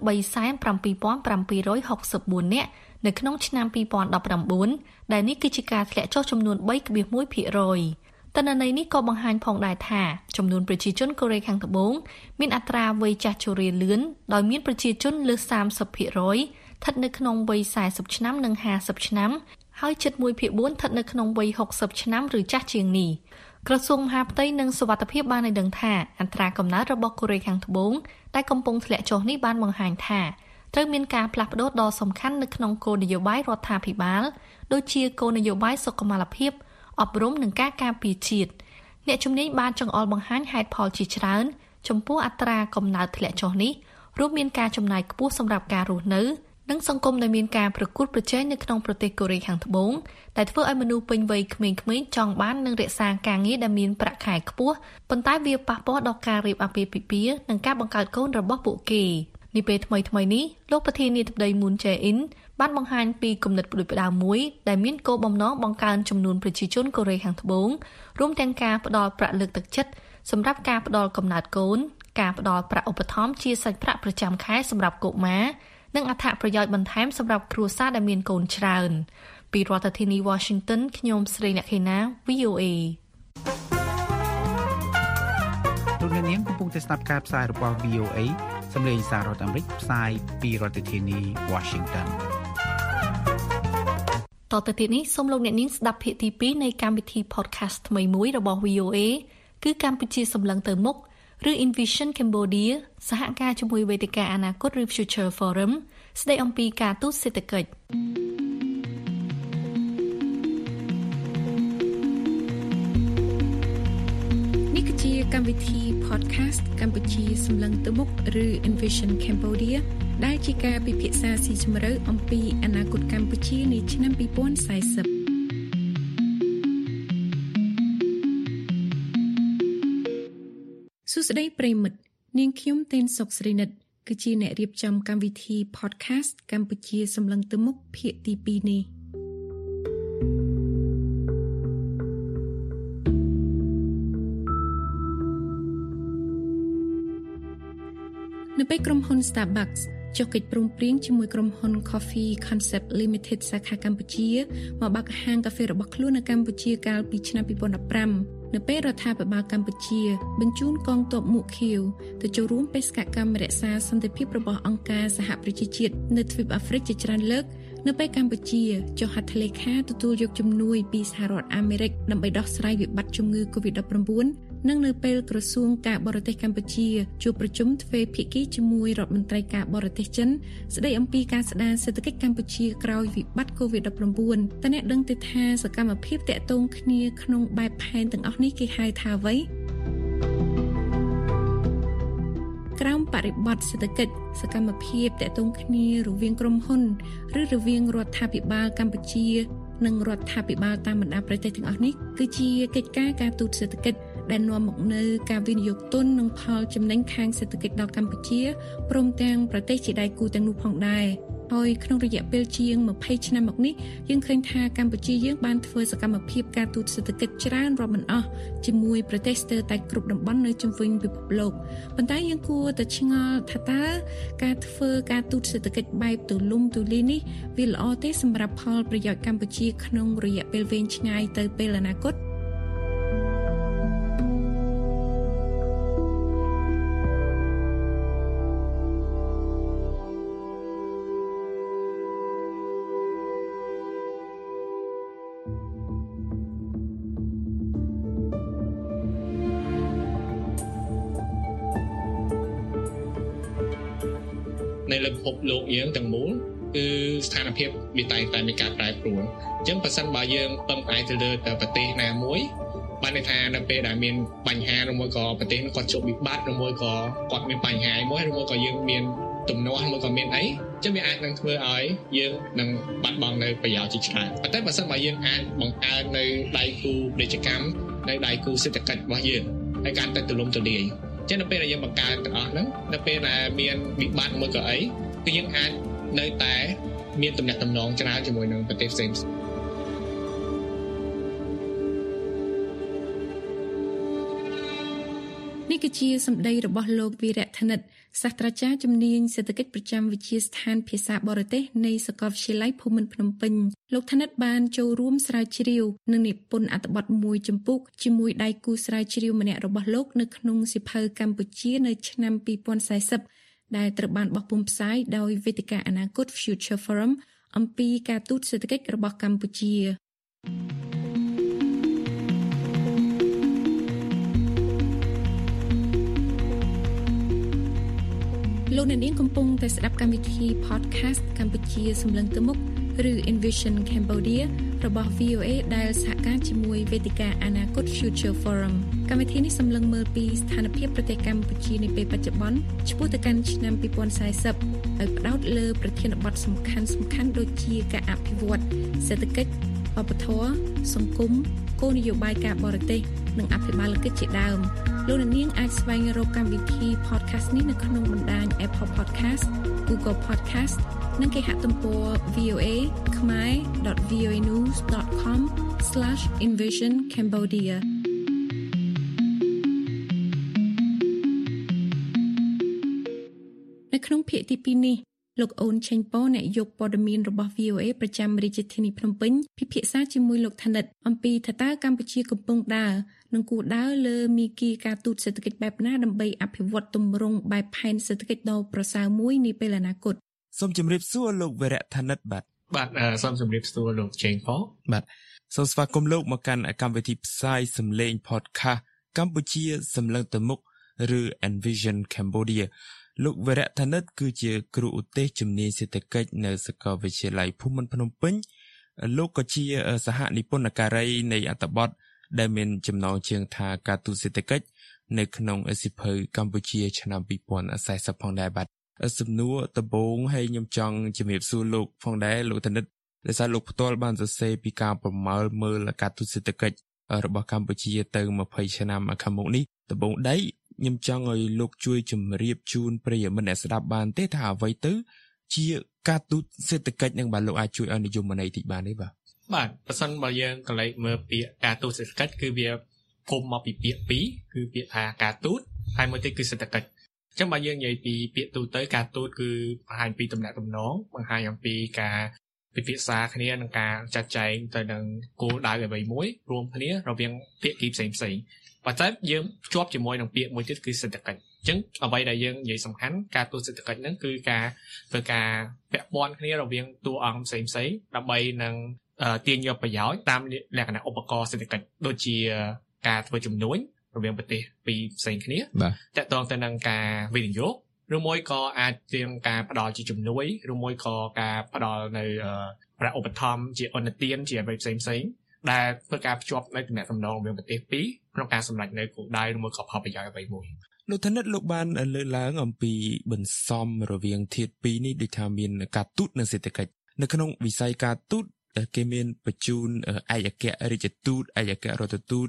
377,764 នាក់នៅក្នុងឆ្នាំ2019ដែលនេះគឺជាការធ្លាក់ចុះចំនួន 3.1% ទិន្នន័យនេះក៏បង្ហាញផងដែរថាចំនួនប្រជាជនកូរ៉េខាងត្បូងមានអត្រាវ័យចាស់ជរាលឿនដោយមានប្រជាជនលើស 30% ស្ថិតនៅក្នុងវ័យ40ឆ្នាំនិង50ឆ្នាំហើយជិត 1/4 ស្ថិតនៅក្នុងវ័យ60ឆ្នាំឬចាស់ជាងនេះក្រសួងមហាផ្ទៃនិងសុវត្ថិភាពបានឲ្យដឹងថាអត្រាកំណើតរបស់កូរ៉េខាងត្បូងដែលកំពុងធ្លាក់ចុះនេះបានបង្ហាញថាត្រូវមានការផ្លាស់ប្ដូរដ៏សំខាន់នៅក្នុងគោលនយោបាយរដ្ឋាភិបាលដូចជាគោលនយោបាយសុខុមាលភាពអប់រំនិងការការពារជាតិអ្នកជំនាញបានចង្អុលបង្ហាញហេតុផលជាច្រើនចំពោះអត្រាកំណើតធ្លាក់ចុះនេះរួមមានការចំណាយខ្ពស់សម្រាប់ការរស់នៅនិងសង្គមដែលមានការប្រកួតប្រជែងនៅក្នុងប្រទេសកូរ៉េខាងត្បូងដែលធ្វើឲ្យមនុស្សពេញវ័យក្មេងៗចង់បាននិងរក្សាការងារដែលមានប្រាក់ខែខ្ពស់ប៉ុន្តែវាប៉ះពាល់ដល់ការរៀបអាពាហ៍ពិពាហ៍និងការបង្កើតកូនរបស់ពួកគេនេះពេលថ្មីនេះលោកប្រធានាធិបតី Moon Jae-in បានបង្ហាញពីគំនិតផ្ដួចផ្ដើមមួយដែលមានគោលបំណងបង្កើនចំនួនប្រជាជនកូរ៉េខាងត្បូងរួមទាំងការផ្ដល់ប្រាក់លើកទឹកចិត្តសម្រាប់ការផ្ដល់កំណើតកូនការផ្ដល់ប្រាក់ឧបត្ថម្ភជាសាច់ប្រាក់ប្រចាំខែសម្រាប់កុមារនិងអត្ថប្រយោជន៍បន្ថែមសម្រាប់គ្រួសារដែលមានកូនច្រើនពីរដ្ឋធានី Washington ខ្ញុំស្រីអ្នកខេណា VOA លោកអ្នកនាងកំពុងតែស្ដាប់ការផ្សាយរបស់ VOA សម្លេងសាររដ្ឋអាមេរិកផ្សាយពីរដ្ឋធានី Washington តទៅទៀតនេះសូមលោកអ្នកនាងស្ដាប់ភាគទី2នៃកម្មវិធី podcast ថ្មីមួយរបស់ VOA គឺកម្ពុជាសម្លឹងទៅមុខឬ Envision Cambodia សហការជាមួយវេទិកាអនាគតឬ Future Forum ស្ដីអំពីការទូតសេដ្ឋកិច្ចនេះគឺជាកម្មវិធី podcast កម្ពុជាសម្លឹងទៅមុខឬ Envision Cambodia ដែលជាការពិភាក្សាស៊ីជម្រៅអំពីអនាគតកម្ពុជានាឆ្នាំ2040សួស្តីប្រិមិត្តនាងខ្ញុំទេនសុកស្រីនិតគឺជាអ្នករៀបចំកម្មវិធី podcast កម្ពុជាសម្លឹងទៅមុខភាគទី2នេះនៅពេលក្រុមហ៊ុន Starbucks ចុះកិច្ចព្រមព្រៀងជាមួយក្រុមហ៊ុន Coffee Concept Limited សាខាកម្ពុជាមកបើកហាងកាហ្វេរបស់ខ្លួននៅកម្ពុជាកាលពីឆ្នាំ2015នៅពេលរដ្ឋាភិបាលកម្ពុជាបញ្ជូនកងទ័ពមួកខៀវទៅចូលរួមបេសកកម្មរក្សាសន្តិភាពរបស់អង្គការសហប្រជាជាតិនៅទ្វីបអាហ្វ្រិកជាច្រើនលើកនៅពេលកម្ពុជាចុះហត្ថលេខាទទួលយកជំនួយពីសហរដ្ឋអាមេរិកដើម្បីដោះស្រាយវិបត្តិជំងឺ COVID-19 និងនៅពេលក្រសួងការបរទេសកម្ពុជាជួបប្រជុំទ្វេភាគីជាមួយរដ្ឋមន្ត្រីការបរទេសចិនស្ដីអំពីការស្ដារសេដ្ឋកិច្ចកម្ពុជាក្រោយវិបត្តិ COVID-19 តើអ្នកដឹងទេថាសកម្មភាពតាក់ទងគ្នាក្នុងបែបផែនទាំងអស់នេះគេហៅថាអ្វីក្រោមបរិបទសេដ្ឋកិច្ចសកម្មភាពតាក់ទងគ្នារវាងក្រុមហ៊ុនឬរវាងរដ្ឋាភិបាលកម្ពុជានិងរដ្ឋាភិបាលតាមបណ្ដាប្រទេសទាំងអស់នេះគឺជាកិច្ចការទូតសេដ្ឋកិច្ចដែលនាំមកនូវការវិនិយោគទុននិងផលចំណេញខាងសេដ្ឋកិច្ចដល់កម្ពុជាព្រមទាំងប្រទេសជាដៃគូទាំងនោះផងដែរហើយក្នុងរយៈពេលជាង20ឆ្នាំមកនេះយើងឃើញថាកម្ពុជាយើងបានធ្វើសកម្មភាពការទូតសេដ្ឋកិច្ចច្រើនរាប់មិនអស់ជាមួយប្រទេសស្ទើរតែគ្រប់តំបន់នៅជុំវិញពិភពលោកប៉ុន្តែយើងគួរតែឆ្ងល់ថាតើការធ្វើការទូតសេដ្ឋកិច្ចបែបទូលំទូលាយនេះវាល្អទេសម្រាប់ផលប្រយោជន៍កម្ពុជាក្នុងរយៈពេលវែងឆ្ងាយទៅពេលអនាគតនៅលើពិភពលោកយើងទាំងមូលគឺស្ថានភាពវាតែងតែមានការប្រែប្រួលអញ្ចឹងបើសិនបើយើងពឹងផ្អែកទៅលើប្រទេសណាមួយបានន័យថានៅពេលដែលមានបញ្ហាឬមួយក៏ប្រទេសគាត់ជួបវិបត្តិឬមួយក៏គាត់មានបញ្ហាមួយឬមួយក៏យើងមានទំនាស់ឬមួយក៏មានអីអញ្ចឹងវាអាចនឹងធ្វើឲ្យយើងនឹងបាត់បង់នៅប្រយោជន៍ជាច្រើនប៉ុន្តែបើសិនបើយើងអាចបង្កើននៅដៃគូពាណិជ្ជកម្មនៅដៃគូសេដ្ឋកិច្ចរបស់យើងហើយកាន់តែទូលំទូលាយចឹងនៅពេលដែលយើងបង្កើនទាំងអស់ហ្នឹងនៅពេលដែលមានវិបត្តិមួយក៏អីគឺយើងអាចនៅតែមានទំនាក់ទំនងច្រើនជាមួយនឹងប្រទេសផ្សេងនេះគឺជាសម្ដីរបស់លោកវីរៈធនិតសាស្ត្រាចារ្យជំនាញសេដ្ឋកិច្ចប្រចាំវិទ្យាស្ថានភាសាបរទេសនៃសាកលវិទ្យាល័យភូមិន្ទភ្នំពេញលោកធនិតបានចូលរួមស្រាវជ្រាវនិងនិពន្ធអត្ថបទមួយជំពូកជាមួយដៃគូស្រាវជ្រាវម្នាក់របស់លោកនៅក្នុងសៀវភៅកម្ពុជានៅឆ្នាំ2040ដែលត្រូវបានបោះពុម្ពផ្សាយដោយវេទិកាអនាគត Future Forum អំពីការទូតសេដ្ឋកិច្ចរបស់កម្ពុជាលោកអ្នកនាងកំពុងតែស្ដាប់កម្មវិធី podcast កម្ពុជាសម្លឹងទៅមុខឬ Envision Cambodia របស់ VOA ដែលសហការជាមួយវេទិកាអនាគត Future Forum កម្មវិធីនេះសម្លឹងមើលពីស្ថានភាពប្រទេសកម្ពុជានាពេលបច្ចុប្បន្នឆ្ពោះទៅកាន់ឆ្នាំ2040ហើយផ្ដោតលើប្រធានបទសំខាន់ៗដូចជាការអភិវឌ្ឍសេដ្ឋកិច្ចវប្បធម៌សង្គមគោលនយោបាយការបរទេសនិងអភិបាលកិច្ចជាដើមលោកអ្នកនាងអាចស្វែងរកកម្មវិធី podcast នេះនៅក្នុងបណ្ដាញ Apple Podcast, Google Podcast និងគេហទំព័រ voa.khmer.voanews.com/envisioncambodia នៅក្នុងភាគទី2នេះលោកអូនឆេងប៉អ្នកយកព័ត៌មានរបស់ VOA ប្រចាំរាជធានីភ្នំពេញពិភាក្សាជាមួយលោកធនិតអំពីថាតើកម្ពុជាកំពុងដើរនិងគួរដើរលើមាគ៌ាការទូតសេដ្ឋកិច្ចបែបណាដើម្បីអភិវឌ្ឍទម្រង់បែបផែនសេដ្ឋកិច្ចដ៏ប្រសើរមួយនាពេលអនាគតសូមជម្រាបសួរលោកវីរៈធនិតបាទសូមជម្រាបសួរលោកឆេងប៉បាទសូមស្វាគមន៍លោកមកកាន់កម្មវិធីផ្សាយសម្លេង podcast កម្ពុជាសម្លឹងទៅមុខឬ Envision Cambodiaលោកវីរៈធនិតគឺជាគ្រូឧទ្ទេសជំនាញសេដ្ឋកិច្ចនៅសាកលវិទ្យាល័យភូមិន្ទភ្នំពេញលោកក៏ជាសហនិពន្ធការីនៃអត្ថបទដែលមានចំណងជើងថាការទូតសេដ្ឋកិច្ចនៅក្នុងសៀវភៅកម្ពុជាឆ្នាំ2040ផងដែរបាទសំណួរដំបូងហើយខ្ញុំចង់ជំរាបសួរលោកផងដែរលោកធនិតដែលសារលោកផ្ទាល់បានសរសេរពីការប្រមាលមើលការទូតសេដ្ឋកិច្ចរបស់កម្ពុជាទៅ20ឆ្នាំខាងមុខនេះដំបូងដីខ្ញុំចង់ឲ្យលោកជួយជម្រាបជូនប្រិយមិត្តអ្នកស្ដាប់បានទេថាអ្វីទៅជាការទូតសេដ្ឋកិច្ចនឹងបាទលោកអាចជួយឲ្យនិយមន័យតិចបានទេបាទបើសិនបើយើងកលេចមើលពាក្យការទូតសេដ្ឋកិច្ចគឺវាពុំមកពីពាក្យពីរគឺពាក្យថាការទូតហើយមួយទៀតគឺសេដ្ឋកិច្ចអញ្ចឹងបើយើងនិយាយពីពាក្យទូតទៅការទូតគឺបង្ហាញពីទំនាក់ទំនងបង្ហាញអំពីការពិភាក្សាគ្នានិងការចាត់ចែងទៅនឹងគោលដៅអ្វីមួយរួមគ្នារវាងភាគីផ្សេងៗប៉ុន្តែយើងភ្ជាប់ជាមួយនឹងពាក្យមួយទៀតគឺសេដ្ឋកិច្ចអញ្ចឹងអ្វីដែលយើងនិយាយសំខាន់ការទូតសេដ្ឋកិច្ចហ្នឹងគឺការធ្វើការពាក់ព័ន្ធគ្នារវាងតួអង្គផ្សេងៗដើម្បីនឹងទាញយកប្រយោជន៍តាមលក្ខណៈឧបករណ៍សេដ្ឋកិច្ចដូចជាការធ្វើជំនួញរវាងប្រទេសពីរផ្សេងគ្នាតាក់ទងទៅនឹងការវិនិយោគឬមួយក៏អាចជាការផ្ដល់ជាជំនួយឬមួយក៏ការផ្ដល់នៅប្រាក់ឧបត្ថម្ភជាអនុទានជាអ្វីផ្សេងៗដែលធ្វើការភ្ជាប់នៅទំនាក់ទំនងរវាងប្រទេសពីរក្នុងការសម្រេចនៅគោលដៅឬមួយក៏ផលប្រយោជន៍អ្វីមួយលោកធនិតលោកបានលើកឡើងអំពីបន្សំរវាងធាតុពីរនេះដូចថាមានការទូតនិងសេដ្ឋកិច្ចនៅក្នុងវិស័យការទូតគេមានបញ្ជូនឯកអគ្គរាជទូតឯកអគ្គរដ្ឋទូត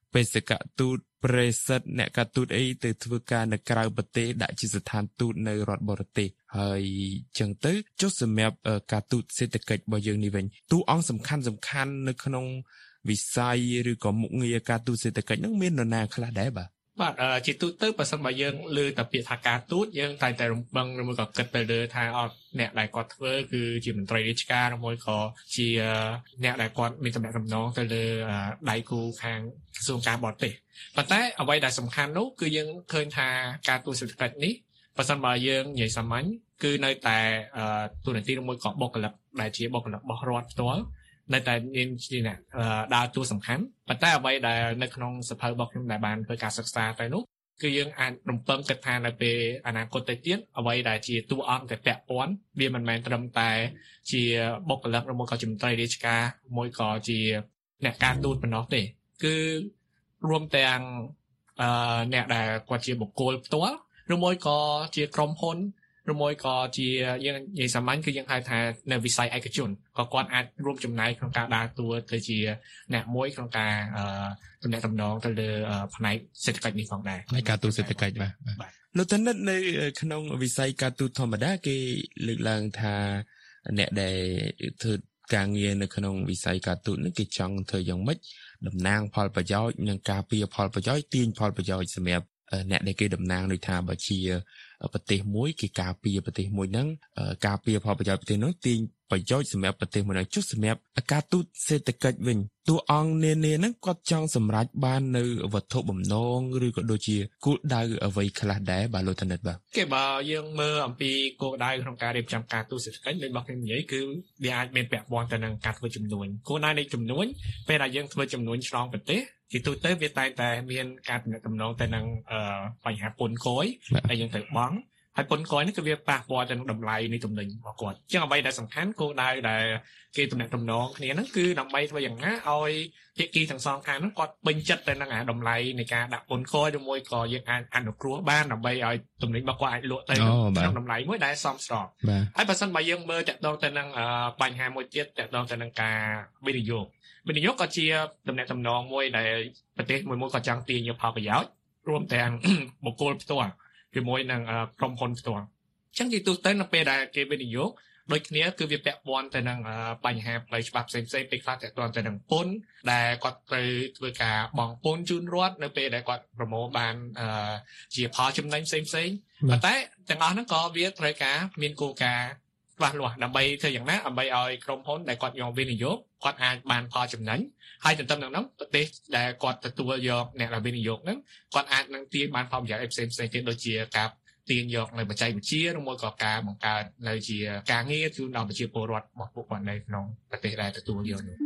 បេសកទូតប្រេសិតអ្នកការទូតអីទៅធ្វើការនៅក្រៅប្រទេសដាក់ជាស្ថានទូតនៅរដ្ឋបរទេសហើយចឹងទៅចុះសម្រាប់ការទូតសេដ្ឋកិច្ចរបស់យើងនេះវិញតួអង្គសំខាន់នៅក្នុងវិស័យឬក៏មុខងារការទូតសេដ្ឋកិច្ចហ្នឹងមាននរណាខ្លះដែរបាទជាទូទៅបើសិនបើយើងលើតែពាក្យថាការទូតយើងតែរំពឹងឬមួយក៏គិតទៅលើថាអត់អ្នកដែលគាត់ធ្វើគឺជាមន្ត្រីរាជការឬមួយក៏ជាអ្នកដែលគាត់មានតំណែងតំណងទៅលើដៃគូខាងក្រសួងការបរទេសប៉ុន្តែអ្វីដែលសំខាន់នោះគឺយើងឃើញថាការទូតសេដ្ឋកិច្ចនេះបើសិនបើយើងនិយាយសាមញ្ញគឺនៅតែទូនាទីឬមួយក៏បុគ្គលិកដែលជាបុគ្គលិករបស់រដ្ឋផ្ទាល់នៅតែមានជាអ្នកដើរតួសំខាន់ប៉ុន្តែអ្វីដែលនៅក្នុងសភៅរបស់ខ្ញុំដែលបានធ្វើការសិក្សាទៅនោះគឺយើងអាចរំពឹងគិតថានៅពេលអនាគតទៅទៀតអ្វីដែលជាតួអង្គតែពាក់ព័ន្ធវាមិនមែនត្រឹមតែជាបុគ្គលិកឬមួយក៏ជាមន្ត្រីរាជការមួយក៏ជាអ្នកការទូតប៉ុណ្ណោះទេគឺរួមទាំងអ្នកដែលគាត់ជាបុគ្គលផ្ទាល់ឬមួយក៏ជាក្រុមហ៊ុនឬមួយក៏ជាយើងនិយាយសាមញ្ញគឺយើងហៅថានៅវិស័យឯកជនក៏គាត់អាចរួមចំណែកក្នុងការដើរតួទៅជាអ្នកមួយក្នុងការទំនាក់ទំនងទៅលើផ្នែកសេដ្ឋកិច្ចនេះផងដែរផ្នែកការទូតសេដ្ឋកិច្ចបាទលោកតានិតនៅក្នុងវិស័យការទូតធម្មតាគេលើកឡើងថាអ្នកដែលធ្វើការងារនៅក្នុងវិស័យការទូតនេះគេចង់ធ្វើយ៉ាងម៉េចតំណាងផលប្រយោជន៍និងការពារផលប្រយោជន៍ទាញផលប្រយោជន៍សម្រាប់អ្នកដែលគេតំណាងដូចថាបើជាប្រទេសមួយគេការពារប្រទេសមួយហ្នឹងការពារផលប្រយោជន៍ប្រទេសនោះទាញប្រយោជន៍សម្រាប់ប្រទេសមួយនោះចុះសម្រាប់ការទូតសេដ្ឋកិច្ចវិញតួអង្គនានាហ្នឹងគាត់ចង់សម្រេចបាននៅវត្ថុបំណងឬក៏ដូចជាគោលដៅអ្វីខ្លះដែរបាទលោកធនិតបាទគេបើយើងមើលអំពីគោលដៅក្នុងការរៀបចំការទូតសេដ្ឋកិច្ចដូចរបស់ខ្ញុំនិយាយគឺវាអាចមានពាក់ព័ន្ធទៅនឹងការធ្វើចំនួនគោលដៅនៃចំនួនពេលដែលយើងធ្វើចំនួនឆ្លងប្រទេសជាទូទៅវាតែមានការទំនាក់ទំនងទៅនឹងបញ្ហាពន្ធគយដែលយើងត្រូវបង់ហើយពន្ធគយនេះគឺវាប៉ះពាល់ទៅនឹងតម្លៃនៃទំនិញរបស់គាត់អញ្ចឹងអ្វីដែលសំខាន់គោលដៅដែលគេទំនាក់ទំនងគ្នាហ្នឹងគឺដើម្បីធ្វើយ៉ាងណាឲ្យភាគីទាំងសងខាងហ្នឹងគាត់ពេញចិត្តទៅនឹងតម្លៃនៃការដាក់ពន្ធគយឬមួយក៏យើងអាចអនុគ្រោះបានដើម្បីឲ្យទំនិញរបស់គាត់អាចលក់ទៅក្នុងតម្លៃមួយដែលសមស្របហើយបើសិនបើយើងមើលតាក់ទងទៅនឹងបញ្ហាមួយទៀតតាក់ទងទៅនឹងការវិនិយោគក៏ជាតំណែងតំណងមួយដែលប្រទេសមួយក៏ចង់ទាញយកផលប្រយោជន៍រួមទាំងបុគ្គលផ្ទាល់ជាមួយនឹងក្រុមហ៊ុនផ្ទាល់អញ្ចឹងជាទូទៅនៅពេលដែលគេវិនិយោគដូចគ្នាគឺវាពាក់ព័ន្ធទៅនឹងបញ្ហាផ្លូវច្បាប់ផ្សេងៗពេលខ្លះតាក់ទងទៅនឹងពន្ធដែលគាត់ត្រូវធ្វើការបង់ពន្ធជូនរដ្ឋនៅពេលដែលគាត់ប្រមូលបានជាផលចំណេញផ្សេងៗប៉ុន្តែទាំងអស់ហ្នឹងក៏វាត្រូវការមានគោលការណ៍ច្បាស់លាស់ដើម្បីធ្វើយ៉ាងណាដើម្បីឲ្យក្រុមហ៊ុនដែលគាត់យកវិនិយោគគាត់អាចបានផលចំណេញហើយទន្ទឹមនឹងនោះប្រទេសដែលគាត់ទទួលយកអ្នកដែលវិនិយោគហ្នឹងគាត់អាចនឹងទាញបានផលប្រយោជន៍ផ្សេងៗទៀតដូចជាការទាញយកនៅបច្ចេកវិទ្យាឬមួយក៏ការបង្កើតនៅជាការងារជូនដល់ប្រជាពលរដ្ឋរបស់ពួកគាត់នៅក្នុងប្រទេសដែលទទួលយកនោះ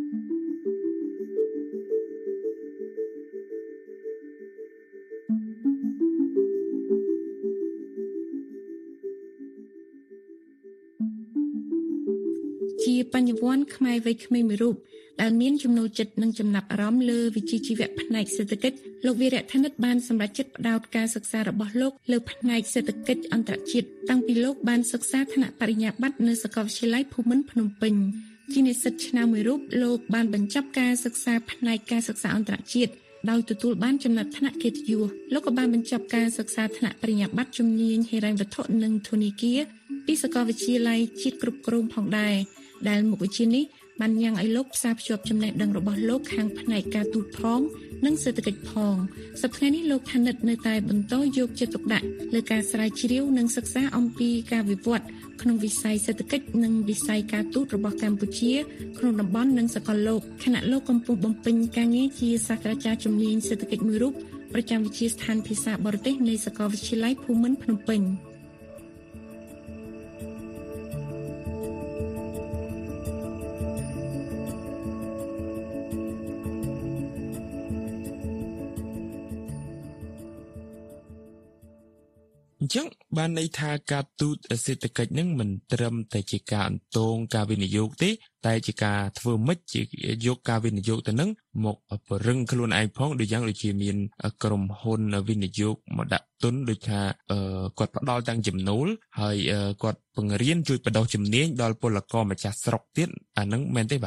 ជាបញ្ញវន្តខ្មែរវ័យក្មេងមួយរូបដែលមានចំណូលចិត្តនិងចំណាប់អារម្មណ៍លើវិជ្ជាជីវៈផ្នែកសេដ្ឋកិច្ចលោកវីរៈធនិតបានសម្រេចចិត្តផ្ដោតការសិក្សារបស់លោកលើផ្នែកសេដ្ឋកិច្ចអន្តរជាតិតាំងពីលោកបានសិក្សាថ្នាក់បរិញ្ញាបត្រនៅសាកលវិទ្យាល័យភូមិន្ទភ្នំពេញជានិស្សិតឆ្នាំមួយរូបលោកបានបញ្ចប់ការសិក្សាផ្នែកការសិក្សាអន្តរជាតិដោយទទួលបានចំណាត់ថ្នាក់កិត្តិយសលោកក៏បានបញ្ចប់ការសិក្សាថ្នាក់បរិញ្ញាបត្រជំនាញហិរញ្ញវត្ថុនិងធនាគារពីសាកលវិទ្យាល័យជាតិគ្រប់គ្រងផងដែរដែលមុខវិជ្ជានេះបានញ៉ាំងឲ្យលោកផ្សារភ្ជាប់ចំណេះដឹងរបស់លោកខាងផ្នែកការទូតផងនិងសេដ្ឋកិច្ចផងសប្តាហ៍នេះលោកធនិតនៅតែបន្តយកចិត្តទុកដាក់លើការស្រាវជ្រាវនិងសិក្សាអំពីការវិវត្តក្នុងវិស័យសេដ្ឋកិច្ចនិងវិស័យការទូតរបស់កម្ពុជាក្នុងតំបន់និងសកលលោកខណៈលោកកំពុងបំពេញការងារជាសាស្ត្រាចារ្យជំនាញសេដ្ឋកិច្ចមួយរូបប្រចាំវិទ្យាស្ថានភាសាបរទេសនៃសាកលវិទ្យាល័យភូមិន្ទភ្នំពេញអញ្ចឹងបានន័យថាការទូតសេដ្ឋកិច្ចនឹងមិនត្រឹមតែជាការអន្តងការវិនិយោគទេតែជាការធ្វើម៉េចជាយកការវិនិយោគទៅនឹងមកពង្រឹងខ្លួនឯងផងដូចយ៉ាងដូចជាមានក្រុមហ៊ុនវិនិយោគមកដាក់ទុនដូចថាគាត់ផ្ដល់ទាំងចំណូលហើយគាត់បង្រៀនជួយបណ្ដុះជំនាញដល់ពលករម្ចាស់ស្រុកទៀតអានឹងមែនទេបាទ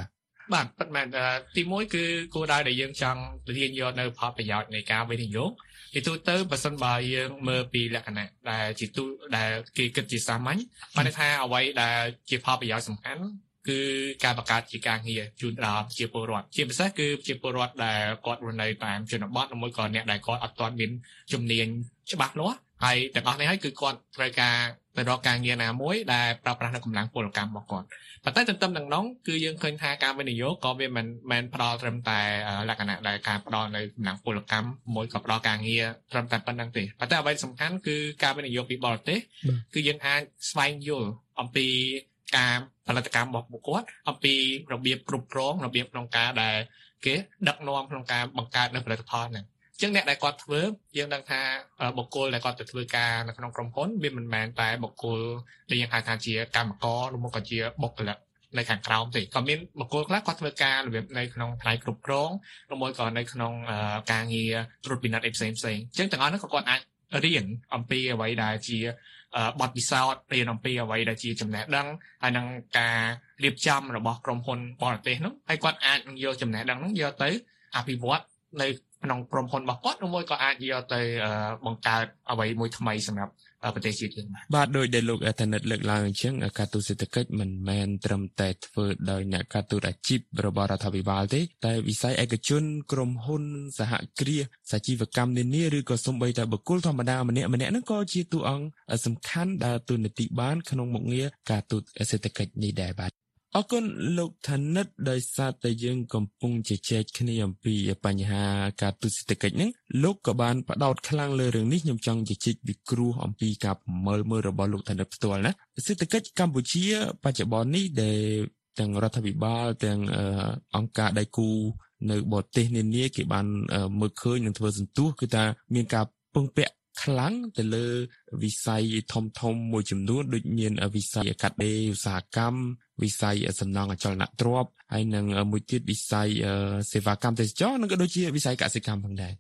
បាទប៉ុន្តែទី1គឺគោលដៅដែលយើងចង់រៀនយកនៅផលប្រយោជន៍នៃការវិនិយោគពីទូទៅបើសិនបើយើងមើលពីលក្ខណៈដែលជាទូដែលគេគិតជាសាមញ្ញបានថាអ្វីដែលជាផលប្រយោជន៍សំខាន់គឺការបង្កើតជាការងារជូនដល់ប្រជាពលរដ្ឋជាពិសេសគឺប្រជាពលរដ្ឋដែលគាត់រស់នៅតាមជនបទឬមួយក៏អ្នកដែលគាត់អត់ទាន់មានជំនាញច្បាស់លាស់ហើយទាំងអស់នេះហើយគឺគាត់ត្រូវការទៅរកការងារណាមួយដែលប្រើប្រាស់នៅកម្លាំងពលកម្មរបស់គាត់ប៉ុន្តែទន្ទឹមនឹងនោះគឺយើងឃើញថាការវិនិយោគក៏វាមិនមែនផ្ដល់ត្រឹមតែលក្ខណៈដែលការផ្ដល់នៅកម្លាំងពលកម្មមួយក៏ផ្ដល់ការងារត្រឹមតែប៉ុណ្្នឹងទេប៉ុន្តែអ្វីសំខាន់គឺការវិនិយោគពីបរទេសគឺយើងអាចស្វែងយល់អំពីការផលិតកម្មរបស់ពួកគាត់អំពីរបៀបគ្រប់គ្រងរបៀបក្នុងការដែលគេដឹកនាំក្នុងការបង្កើតនៅផលិតផលហ្នឹងចឹងអ្នកដែលគាត់ធ្វើយើងដឹងថាបុគ្គលដែលគាត់ទៅធ្វើការនៅក្នុងក្រុមហ៊ុនវាមិនមែនតែបុគ្គលដែលយើងហៅថាជាកម្មករឬមកក៏ជាបុគ្គលិកនៅខាងក្រោមទេក៏មានបុគ្គលខ្លះគាត់ធ្វើការរបៀបនៅក្នុងផ្នែកគ្រប់គ្រងឬមួយក៏នៅក្នុងការងារត្រួតពិនិត្យផ្សេងៗចឹងទាំងអស់នោះក៏គាត់អាចរៀនអំពីអ្វីដែលជាបទពិសោធន៍រៀនអំពីអ្វីដែលជាចំណេះដឹងហើយនឹងការរៀបចំរបស់ក្រុមហ៊ុនបរទេសនោះហើយគាត់អាចយកចំណេះដឹងនោះយកទៅអភិវឌ្ឍនៅក្នុងក្រុមហ៊ុនរបស់គាត់ឬមួយក៏អាចយកទៅបង្កើតអ្វីមួយថ្មីសម្រាប់ប្រទេសជាតិយើងបាទដោយដែលលោកអាណិតលើកឡើងអញ្ចឹងការទូតសេដ្ឋកិច្ចមិនមែនត្រឹមតែធ្វើដោយអ្នកការទូតអាជីពរបស់រដ្ឋាភិបាលទេតែវិស័យឯកជនក្រុមហ៊ុនសហគ្រាសសាជីវកម្មនានាឬក៏សូម្បីតែបុគ្គលធម្មតាម្នាក់ៗហ្នឹងក៏ជាតួអង្គសំខាន់ដែលទូនាទីបានក្នុងមុខងារការទូតសេដ្ឋកិច្ចនេះដែរបាទអរគុណលោកឋានិតដោយសារតែយើងកំពុងជជែកគ្នាអំពីបញ្ហាការទូតសេដ្ឋកិច្ចហ្នឹងលោកក៏បានផ្ដោតខ្លាំងលើរឿងនេះខ្ញុំចង់ជជែកវិគ្រោះអំពីការប្រមើលមើលរបស់លោកឋានិតផ្ទាល់ណាសេដ្ឋកិច្ចកម្ពុជាបច្ចុប្បន្ននេះដែលទាំងរដ្ឋាភិបាលទាំងអង្គការដៃគូនៅបរទេសនានាគេបានមើលឃើញនិងធ្វើសន្ទុះគឺថាមានការពឹងពាក់ខ្លាំងទៅលើវិស័យធំមួយចំនួនដូចមានវិស័យកាត់ដេរឧស្សាហកម្មវិស័យសំណង់អចលនទ្រព្យហើយនិងមួយទៀតវិស័យសេវាកម្មទេសចរនិងក៏ដូចជាវិស័យកសិកម្មផងដែរ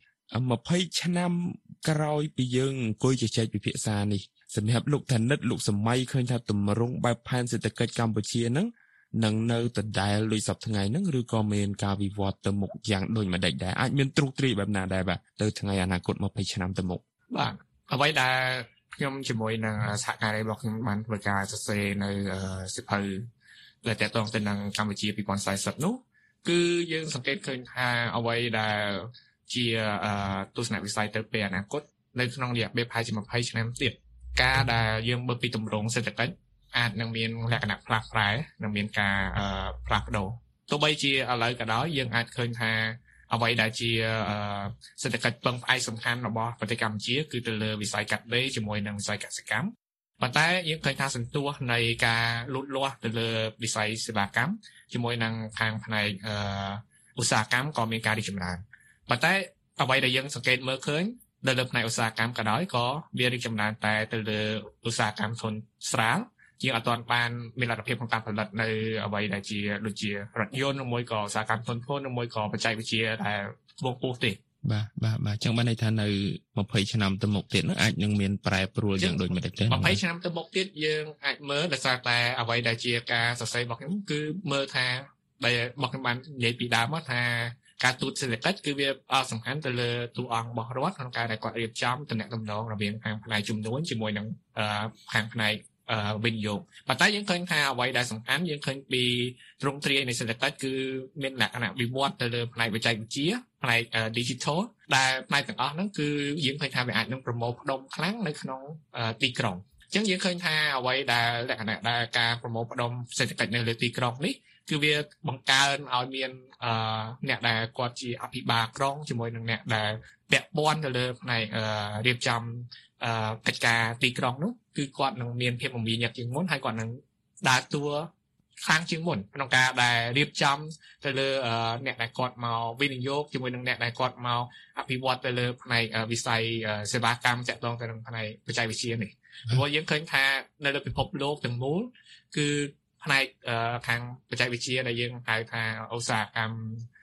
20ឆ្នាំក្រោយពីយើងអង្គុយជជែកពិភាក្សានេះសម្រាប់លោកឋានិតលោកសម័យឃើញថាទម្រង់បែបផែនសេដ្ឋកិច្ចកម្ពុជាហ្នឹងនឹងនៅដដែលដូចសពថ្ងៃហ្នឹងឬក៏មានការវិវត្តទៅមុខយ៉ាងដូចម្ដេចដែរអាចមានទ្រុងទ្រាយបែបណាដែរបាទទៅថ្ងៃអនាគត20ឆ្នាំទៅមុខបាទអ្វីដែលខ្ញុំជាមួយនឹងសហការីរបស់ខ្ញុំបានធ្វើការសរសេរនៅសិភៅដែលទាក់ទងទៅនឹងកម្ពុជា2040នោះគឺយើងសង្កេតឃើញថាអ្វីដែលជាទស្សនវិស័យទៅពេលអនាគតនៅក្នុងរយៈពេលប្រហែលជា20ឆ្នាំទៀតការដែលយើងមើលពីទម្រង់សេដ្ឋកិច្ចអាចនឹងមានលក្ខណៈផ្លាស់ប្រែនិងមានការផ្លាស់ប្ដូរទោះបីជាឥឡូវក៏ដោយយើងអាចឃើញថាអ្វីដែលជាសេដ្ឋកិច្ចពឹងផ្អែកសំខាន់របស់ប្រទេសកម្ពុជាគឺទៅលើវិស័យកាត់ដេរជាមួយនឹងវិស័យកសិកម្មប៉ុន្តែយើងឃើញថាសន្ទុះនៃការលូតលាស់ទៅលើវិស័យសេវាកម្មជាមួយនឹងខាងផ្នែកឧស្សាហកម្មក៏មានការរីកចម្រើនប៉ុន្តែអ្វីដែលយើងសង្កេតមើលឃើញនៅលើផ្នែកឧស្សាហកម្មក៏ដោយក៏វារីកចម្រើនតែទៅលើឧស្សាហកម្មធុនស្រាលជាអត់ទាន់បានមានលទ្ធភាពក្នុងការផលិតនៅអ្វីដែលជាដូចជារថយន្តឬមួយក៏ឧស្សាហកម្មធុនធ្ងន់ឬមួយក៏បច្ចេកវិទ្យាដែលខ្ពស់ពោះទេបាទចឹងបានន័យថានៅ20ឆ្នាំទៅមុខទៀតនោះអាចនឹងមានប្រែប្រួលយ៉ាងដូចម្ដេចទេ 20ឆ្នាំទៅមុខទៀតយើងអាចមើលដោយសារតែអ្វីដែលជាការសរសេររបស់ខ្ញុំគឺមើលថាដែលរបស់ខ្ញុំបាននិយាយពីដើមមកថាការទូតសេដ្ឋកិច្ចគឺវាសំខាន់ទៅលើតួអង្គរបស់រដ្ឋក្នុងការដែលគាត់រៀបចំទំនាក់ទំនងរវាងខាងផ្នែកជំនួញជាមួយនឹងខាងផ្នែកវិនិយោគប៉ុន្តែយើងឃើញថាអ្វីដែលសំខាន់យើងឃើញពីទ្រង់ទ្រាយនៃសេដ្ឋកិច្ចគឺមានលក្ខណៈវិវត្តទៅលើផ្នែកបច្ចេកវិទ្យាផ្នែក digital ដែលផ្នែកទាំងអស់ហ្នឹងគឺយើងឃើញថាវាអាចនឹងប្រមូលផ្ដុំខ្លាំងនៅក្នុងទីក្រុងអញ្ចឹងយើងឃើញថាអ្វីដែលលក្ខណៈដែលការប្រមូលផ្ដុំសេដ្ឋកិច្ចនៅលើទីក្រុងនេះគឺវាបង្កើនឲ្យមានអ្នកដែលគាត់ជាអភិបាលក្រុងជាមួយនឹងអ្នកដែលពាក់ព័ន្ធទៅលើផ្នែករៀបចំកិច្ចការទីក្រុងនោះគឺគាត់នឹងមានភាពមមាញឹកជាងមុនហើយគាត់នឹងដើរតួខ្លាំងជាងមុនក្នុងការដែលរៀបចំទៅលើអ្នកដែលគាត់មកវិនិយោគជាមួយនឹងអ្នកដែលគាត់មកអភិវឌ្ឍទៅលើផ្នែកវិស័យសេវាកម្មតាក់ទងទៅនឹងផ្នែកបច្ចេកវិទ្យានេះព្រោះយើងឃើញថានៅលើពិភពលោកទាំងមូលគឺផ្នែកខាងបច្ចេកវិទ្យាដែលយើងហៅថាឧស្សាហកម្ម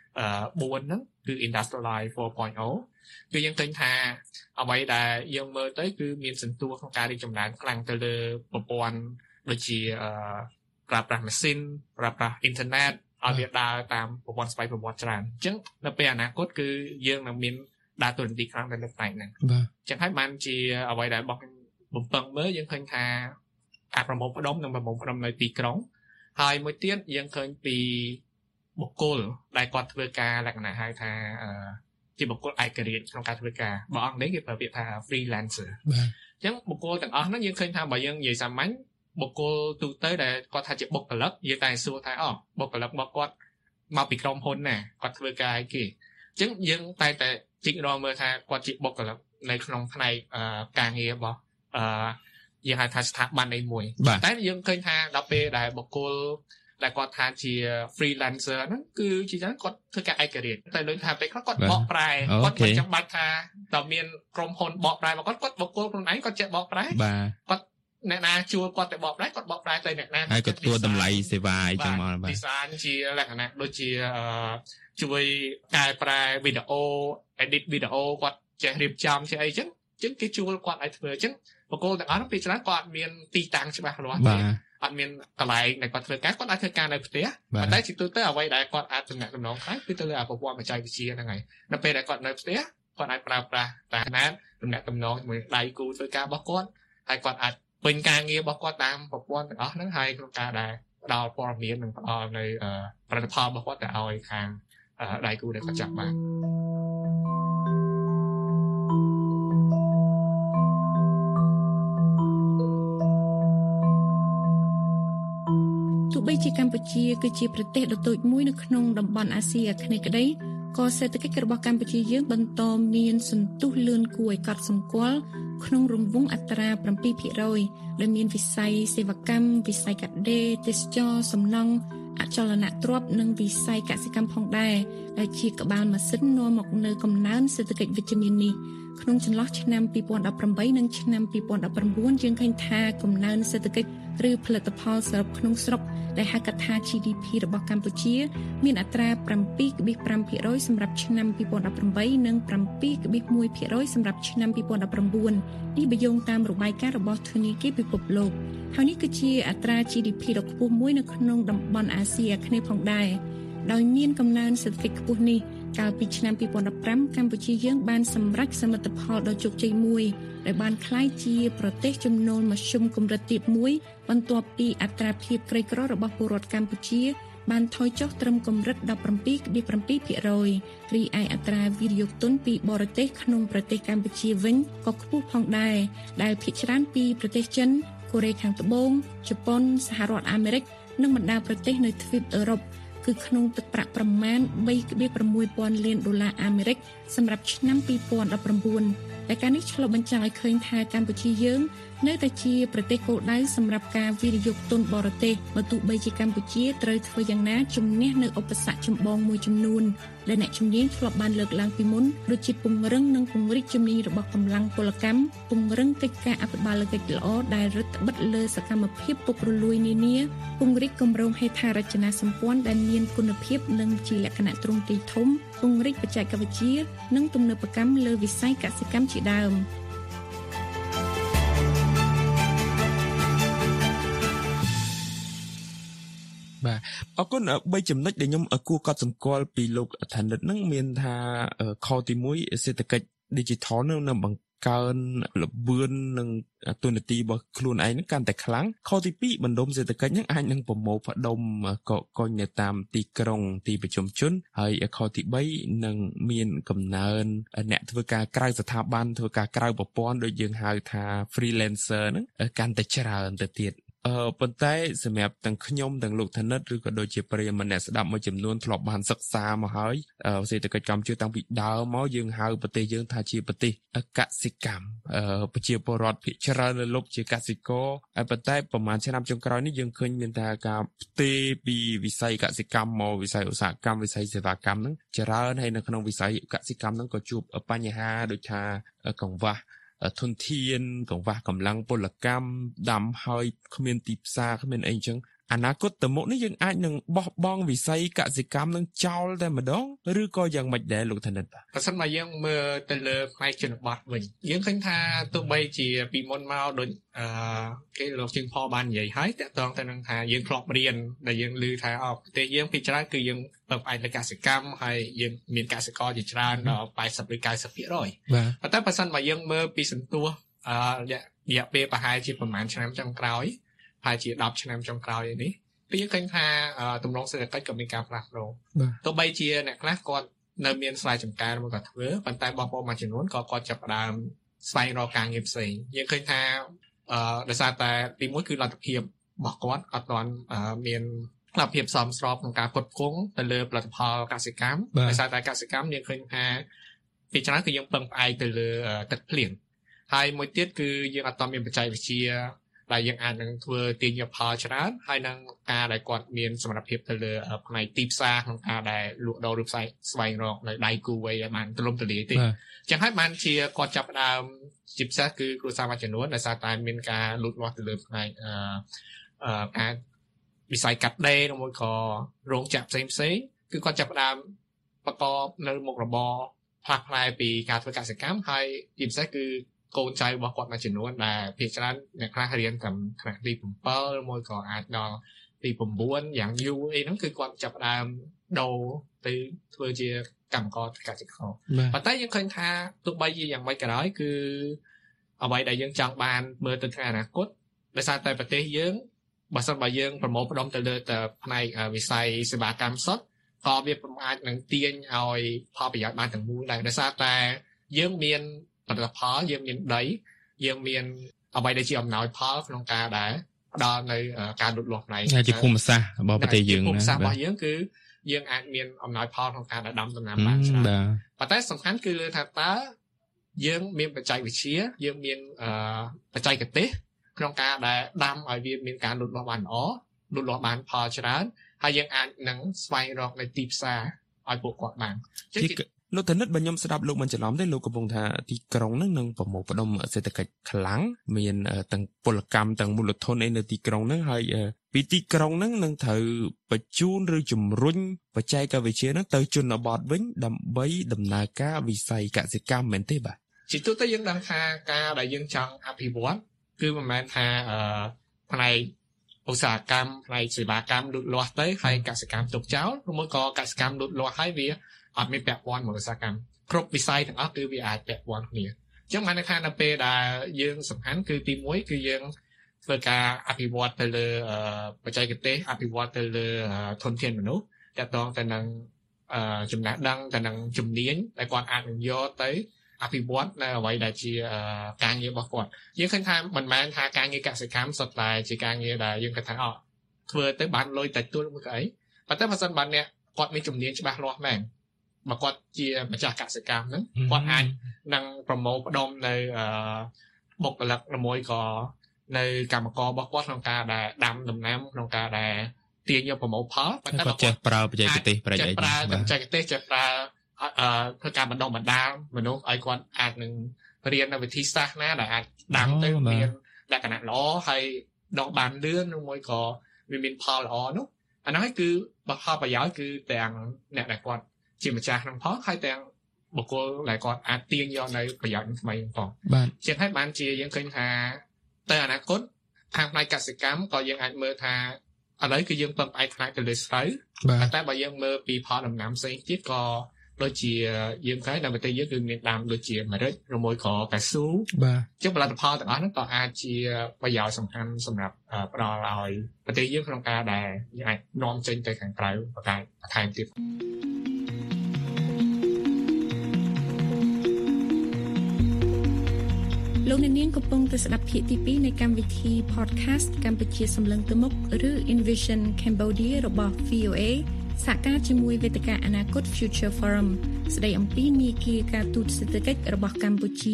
4ហ្នឹងគឺ Industrialize 4.0 គឺយើងឃើញថាអ្វីដែលយើងមើលទៅគឺមានសន្ទុះក្នុងការរីកចម្រើនខ្លាំងទៅលើប្រព័ន្ធដូចជាប្រើប្រាស់ម៉ាស៊ីនប្រើប្រាស់អ៊ីនធឺណិតឲ្យវាដើរតាមប្រព័ន្ធស្វ័យប្រវត្តិច្រើនអញ្ចឹងនៅពេលអនាគតគឺយើងនឹងមានដើរតួនាទីខ្លាំងនៅលើផ្នែកហ្នឹងអញ្ចឹងហើយបានជាអ្វីដែលបងបំពឹងមើលយើងឃើញថាការប្រមូលផ្ដុំនិងប្រមូលផ្ដុំនៅទីក្រុងហើយមួយទៀតយើងឃើញពីបុគ្គលដែលគាត់ធ្វើការលក្ខណៈហៅថាជាបុគ្គលឯករាជ្យក្នុងការធ្វើការបើអង់គ្លេសគេប្រើពាក្យថា freelancer បាទអញ្ចឹងបុគ្គលទាំងអស់ហ្នឹងយើងឃើញថាបើយើងនិយាយសាមញ្ញបុគ្គលទូទៅដែលគាត់ថាជាបុគ្គលិកយើងតែសួរថាបុគ្គលិករបស់គាត់មកពីក្រុមហ៊ុនណាគាត់ធ្វើការអីគេអញ្ចឹងយើងតែជីករមើលថាគាត់ជាបុគ្គលិកនៅក្នុងផ្នែកការងាររបស់យើងហៅថាស្ថាប័នអីមួយតែយើងឃើញថាដល់ពេលដែលបុគ្គលដែលគាត់ថាជា freelancer ហ្នឹងគឺជាចឹងគាត់ធ្វើការឯករាជ្យតែដូចថាពេលខ្លះគាត់បកប្រែគាត់មិនចាំបាច់ថាតើមានក្រុមហ៊ុនបកប្រែមកគាត់បុគ្គលខ្លួនឯងគាត់ចេះបកប្រែគាត់អ្នកណាជួលគាត់ទៅបកប្រែគាត់បកប្រែទៅអ្នកណាហើយគាត់ទទួលតម្លៃសេវាអីចឹងមកបាទ design ជាលក្ខណៈដូចជាជួយកែប្រែវីដេអូ edit វីដេអូគាត់ចេះរៀបចំចេះអីចឹងគេជួលគាត់ឲ្យធ្វើចឹងបុគ្គលទាំងអស់ហ្នឹងពេលច្រើនគាត់អត់មានទីតាំងច្បាស់លាស់ទេអត់មានកន្លែងដែលគាត់ធ្វើការគាត់អាចធ្វើការនៅផ្ទះប៉ុន្តែជាទូទៅអ្វីដែលគាត់អាចទំនាក់ទំនងខ្លះគឺទៅលើប្រព័ន្ធបច្ចេកវិទ្យាហ្នឹងហើយនៅពេលដែលគាត់នៅផ្ទះគាត់អាចប្រើប្រាស់តាមណាទំនាក់ទំនងជាមួយដៃគូធ្វើការរបស់គាត់ហើយគាត់អាចពេញការងាររបស់គាត់តាមប្រព័ន្ធទាំងអស់ហ្នឹងហើយក្នុងការដែលផ្ដល់ព័ត៌មាននិងផ្ដល់នៅផលិតផលរបស់គាត់ទៅឲ្យខាងដៃគូដែលគាត់ចាប់បានទោះបីជាកម្ពុជាគឺជាប្រទេសដ៏តូចមួយនៅក្នុងតំបន់អាស៊ីអាគ្នេយ៍ក្តីក៏សេដ្ឋកិច្ចរបស់កម្ពុជាយើងបន្តមានសន្ទុះលឿនគួរឲ្យកត់សម្គាល់ក្នុងរង្វង់អត្រា 7% ដែលមានវិស័យសេវាកម្មវិស័យកាត់ដេរទេសចរសំណង់អចលនទ្រព្យនិងវិស័យកសិកម្មផងដែរដែលជាក្បាលម៉ាស៊ីននាំមកនៅកំណើនសេដ្ឋកិច្ចវិជ្ជមាននេះក្នុងចន្លោះឆ្នាំ2018និងឆ្នាំ2019យើងឃើញថាកំណើនសេដ្ឋកិច្ចឬផលិតផលសរុបក្នុងស្រុកដែលហៅកាត់ថា GDP របស់កម្ពុជាមានអត្រា 7.5% សម្រាប់ឆ្នាំ2018និង 7.1% សម្រាប់ឆ្នាំ2019នេះបើយោងតាមរបាយការណ៍របស់ធនាគារពិភពលោកហើយនេះគឺជាអត្រា GDP ដ៏ខ្ពស់មួយនៅក្នុងតំបន់អាស៊ីអាគ្នេយ៍ផងដែរដោយមានកំណើនសេដ្ឋកិច្ចខ្ពស់នេះកាលពីឆ្នាំ2015កម្ពុជាយើងបានសម្រេចសមិទ្ធផលដ៏ជោគជ័យមួយដែលបានក្លាយជាប្រទេសចំណូលមធ្យមកម្រិតទាបមួយបន្ទាប់ពីអត្រាភាពក្រីក្ររបស់ពលរដ្ឋកម្ពុជាបានថយចុះត្រឹមកម្រិត 17.7% រីឯអត្រាវិនិយោគទុនពីបរទេសក្នុងប្រទេសកម្ពុជាវិញក៏ខ្ពស់ផងដែរដែលភាគច្រើនពីប្រទេសចិនកូរ៉េខាងត្បូងជប៉ុនសហរដ្ឋអាមេរិកនិងបណ្ដាប្រទេសនៅទ្វីបអឺរ៉ុបគឺក្នុងទឹកប្រាក់ប្រមាណ $3.6 លានអាមេរិកសម្រាប់ឆ្នាំ2019តែការនេះឆ្លុះបញ្ចាំងឲ្យឃើញថាកម្ពុជាយើងនៅតែជាប្រទេសគោលដៅសម្រាប់ការវិនិយោគទុនបរទេសបើទោះបីជាកម្ពុជាត្រូវធ្វើយ៉ាងណាជំនះនៅឧបសគ្គចម្បងមួយចំនួនដែលអ្នកជំនាញធ្លាប់បានលើកឡើងពីមុនដូចជាពង្រឹងនិងពង្រីកជំនាញរបស់កម្លាំងពលកម្មពង្រឹងកិច្ចការអភិបាលកិច្ចល្អដែលរឹតបន្តឹងលើសកម្មភាពពុករលួយនានាពង្រីកគម្រោងហេដ្ឋារចនាសម្ព័ន្ធដែលមានគុណភាពនិងជាលក្ខណៈទ្រង់ទ្រាយធំពង្រីកបច្ចេកវិទ្យានិងទំនើបកម្មលើវិស័យកសិកម្មជាដើមបាទអរគុណ3ចំណុចដែលខ្ញុំគួរកត់សម្គាល់ពីលោកឋានិតហ្នឹងមានថាខទី1សេដ្ឋកិច្ច Digital នៅបង្កើនល្បឿននិងទូនាទីរបស់ខ្លួនឯងហ្នឹងកាន់តែខ្លាំងខទី2បណ្ដុំសេដ្ឋកិច្ចហ្នឹងអាចនឹងប្រមូលផ្ដុំកុញនៅតាមទីក្រុងទីប្រជុំជនហើយខទី3នឹងមានកំណើនអ្នកធ្វើការក្រៅស្ថាប័នធ្វើការក្រៅប្រព័ន្ធដូចយើងហៅថា freelancer ហ្នឹងកាន់តែច្រើនទៅទៀតប៉ុន្តែសម្រាប់ទាំងខ្ញុំទាំងលោកឋានិតឬក៏ដូចជាប្រិយមិត្តអ្នកស្ដាប់មួយចំនួនធ្លាប់បានសិក្សាមកហើយសេដ្ឋកិច្ចកម្ពុជាតាំងពីដើមមកយើងហៅប្រទេសយើងថាជាប្រទេសកសិកម្មប្រជាពលរដ្ឋភាគច្រើនលើលោកជាកសិករប៉ុន្តែប្រហែលឆ្នាំចុងក្រោយនេះយើងឃើញមានថាការផ្ទេរពីវិស័យកសិកម្មមកវិស័យឧស្សាហកម្មវិស័យសេវាកម្មហ្នឹងច្រើនហើយនៅក្នុងវិស័យកសិកម្មហ្នឹងក៏ជួបបញ្ហាដូចថាកង្វះធនធានកង្វះកម្លាំងពលកម្មដាំហើយគ្មានទីផ្សារគ្មានអីចឹងអនាគតទៅមុខនេះយើងអាចនឹងបោះបង់វិស័យកសិកម្មនឹងចោលតែម្ដងឬក៏យ៉ាងម៉េចដែរលោកថានិតបាទបើសិនមកយើងមើលទៅលើផ្នែកជនបទវិញយើងឃើញថាទោះបីជាពីមុនមកដូចគេលោកជាងផលបាននិយាយហើយតកតងទៅនឹងថាយើងធ្លាប់រៀនដែលយើងឮថាប្រទេសយើងពីច្រើនគឺយើងពឹងផ្អែកលើកសិកម្មហើយយើងមានកសិករជាច្រើនដល់80ឬ 90% ប៉ុន្តែបើសិនមកយើងមើលពីសន្ទុះរយៈពេលប្រហែលជាប្រហែលឆ្នាំចុងក្រោយហើយជា10ឆ្នាំចុងក្រោយនេះគឺយើងឃើញថាទម្រង់សេដ្ឋកិច្ចក៏មានការផ្លាស់ប្ដូរទោះបីជាអ្នកខ្លះគាត់នៅមានស្រែចម្ការមកគាត់ធ្វើប៉ុន្តែបងប្អូនមួយចំនួនក៏គាត់ចាប់ផ្ដើមស្វែងរកការងារផ្សេងយើងឃើញថាដោយសារតែទីមួយគឺលទ្ធភាពរបស់គាត់អត់ទាន់មានលទ្ធភាពសមស្របក្នុងការផ្គត់ផ្គង់ទៅលើផលិតផលកសិកម្មដោយសារតែកសិកម្មយើងឃើញថាពីច្រើនគឺយើងពឹងផ្អែកទៅលើទឹកភ្លៀងហើយមួយទៀតគឺយើងអត់ទាន់មានបច្ចេកវិទ្យាដែលយើងអាចនឹងធ្វើទាញយកផលច្រើនហើយនឹងការដែលគាត់មានសមត្ថភាពទៅលើផ្នែកទីផ្សារក្នុងការដែលលក់ដូរឬផ្សាយស្វែងរកនៅដៃគូឲ្យបានទូលំទូលាយទេអញ្ចឹងហើយបានជាគាត់ចាប់ផ្ដើមជាពិសេសគឺគ្រួសារមួយចំនួនដែលសារតែមានការលូតលាស់ទៅលើផ្នែកការវិស័យកាត់ដេរឬមួយក៏រោងចក្រផ្សេងគឺគាត់ចាប់ផ្ដើមប្រកបនៅមុខរបរផ្លាស់ផ្លែពីការធ្វើកសិកម្មហើយជាពិសេសគឺកូនចៅរបស់គាត់មួយចំនួនដែលភាគច្រើនអ្នកខ្លះរៀនតាមថ្នាក់ទី7ឬមួយក៏អាចដល់ទី9យ៉ាងយូរអីហ្នឹងគឺគាត់ចាប់ផ្ដើមដូរទៅធ្វើជាកម្មករកសិករប៉ុន្តែយើងឃើញថាទោះបីជាយ៉ាងម៉េចក៏ដោយគឺអ្វីដែលយើងចង់បានមើលទៅថ្ងៃអនាគតដោយសារតែប្រទេសយើងបើសិនបើយើងប្រមូលផ្ដុំទៅលើតែផ្នែកវិស័យសេវាកម្មសុទ្ធក៏វាមិនអាចនឹងទាញឲ្យផលប្រយោជន៍បានទាំងមូលដែរដោយសារតែយើងមានផលិតផលយើងមានដីយើងមានអ្វីដែលជាអំណោយផលក្នុងការដែលផ្ដល់នៅការលូតលាស់ផ្នែកជាភូមិសាស្ត្ររបស់ប្រទេសយើងភូមិសាស្ត្ររបស់យើងគឺយើងអាចមានអំណោយផលក្នុងការដាំដំណាំបានច្រើនប៉ុន្តែសំខាន់គឺលើថាតើយើងមានបច្ចេកវិទ្យាយើងមានបច្ចេកទេសក្នុងការដែលដាំឲ្យវាមានការលូតលាស់បានល្អលូតលាស់បានផលច្រើនហើយយើងអាចនឹងស្វែងរកនៅទីផ្សារឲ្យពួកគាត់បានលោកធនិតបើខ្ញុំស្ដាប់លោកមិនច្រឡំទេលោកកំពុងថាទីក្រុងនឹងប្រមូលផ្ដុំសេដ្ឋកិច្ចខ្លាំងមានទាំងពលកម្មទាំងមូលធនអីនៅទីក្រុងនឹងហើយពីទីក្រុងនឹងត្រូវបញ្ជូនឬជំរុញបច្ចេកវិទ្យានឹងទៅជនបទវិញដើម្បីដំណើរការវិស័យកសិកម្មមែនទេបាទជាទូទៅយើងដឹងថាការដែលយើងចង់អភិវឌ្ឍគឺមិនមែនថាផ្នែកឧស្សាហកម្មផ្នែកសេវាកម្មលូតលាស់ទៅហើយកសិកម្មទុកចោលឬមួយក៏កសិកម្មលូតលាស់ហើយវាអត់មានពាក់ព័ន្ធមកឧស្សាហកម្មគ្រប់វិស័យទាំងអស់គឺវាអាចពាក់ព័ន្ធគ្នាអញ្ចឹងបានន័យថានៅពេលដែលយើងសំខាន់គឺទី1គឺយើងធ្វើការអភិវឌ្ឍទៅលើបច្ចេកទេសអភិវឌ្ឍទៅលើធនធានមនុស្សទាក់ទងទៅនឹងចំណេះដឹងទៅនឹងជំនាញដែលគាត់អាចនឹងយកទៅអភិវឌ្ឍនៅអ្វីដែលជាការងាររបស់គាត់យើងឃើញថាមិនមែនថាការងារកសិកម្មសុទ្ធតែជាការងារដែលយើងគិតថាធ្វើទៅបានលុយតែទួលមួយក៏អីប៉ុន្តែបើសិនបានអ្នកគាត់មានជំនាញច្បាស់លាស់មែនបើគាត់ជាម្ចាស់កសិកម្មហ្នឹងគាត់អាចនឹងប្រមូលផ្ដុំនៅបុគ្គលិកមួយក៏នៅកម្មកររបស់គាត់ក្នុងការដែលដាំដំណាំក្នុងការដែលទាញយកប្រមូលផលប៉ុន្តែគាត់ចេះប្រើបច្ចេកទេសប្រែកប្រើបច្ចេកទេសចេះប្រើធ្វើការបណ្ដុះបណ្ដាលមនុស្សឲ្យគាត់អាចនឹងរៀននៅវិធីសាស្ត្រណាដែលអាចដាំទៅមានលក្ខណៈល្អហើយដកបានលឿនឬមួយក៏វាមានផលល្អនោះអានោះគឺផលប្រយោជន៍គឺទាំងអ្នកដែលគាត់ជាម្ចាស់ក្នុងផងហើយទាំងបុគ្គលដែលគាត់អាចទាញយកនៅប្រយោជន៍ថ្មីផងជាងហើយបានជាយើងឃើញថាទៅអនាគតខាងផ្នែកកសិកម្មក៏យើងអាចមើលថាឥឡូវគឺយើងពឹងផ្អែកផ្នែកទៅលើស្រូវតែបើយើងមើលពីផលដំណាំផ្សេងទៀតក៏ដូចជាយើងឃើញនៅប្រទេសយើងគឺមានដាំដូចជាម្រេចឬមួយក៏កៅស៊ូចឹងផលិតផលទាំងអស់ហ្នឹងក៏អាចជាប្រយោជន៍សំខាន់សម្រាប់ផ្ដល់ឲ្យប្រទេសយើងក្នុងការដែលយើងអាចនាំចេញទៅខាងក្រៅបន្ថែមទៀតលោកអ្នកនាងកំពុងតែស្ដាប់ភាគទី2នៃកម្មវិធី podcast កម្ពុជាសម្លឹងទៅមុខឬ Envision Cambodia របស់ VOA សហការជាមួយវេទិកាអនាគត Future Forum ស្ដីអំពីមាគ៌ាការទូតសេដ្ឋកិច្ចរបស់កម្ពុជា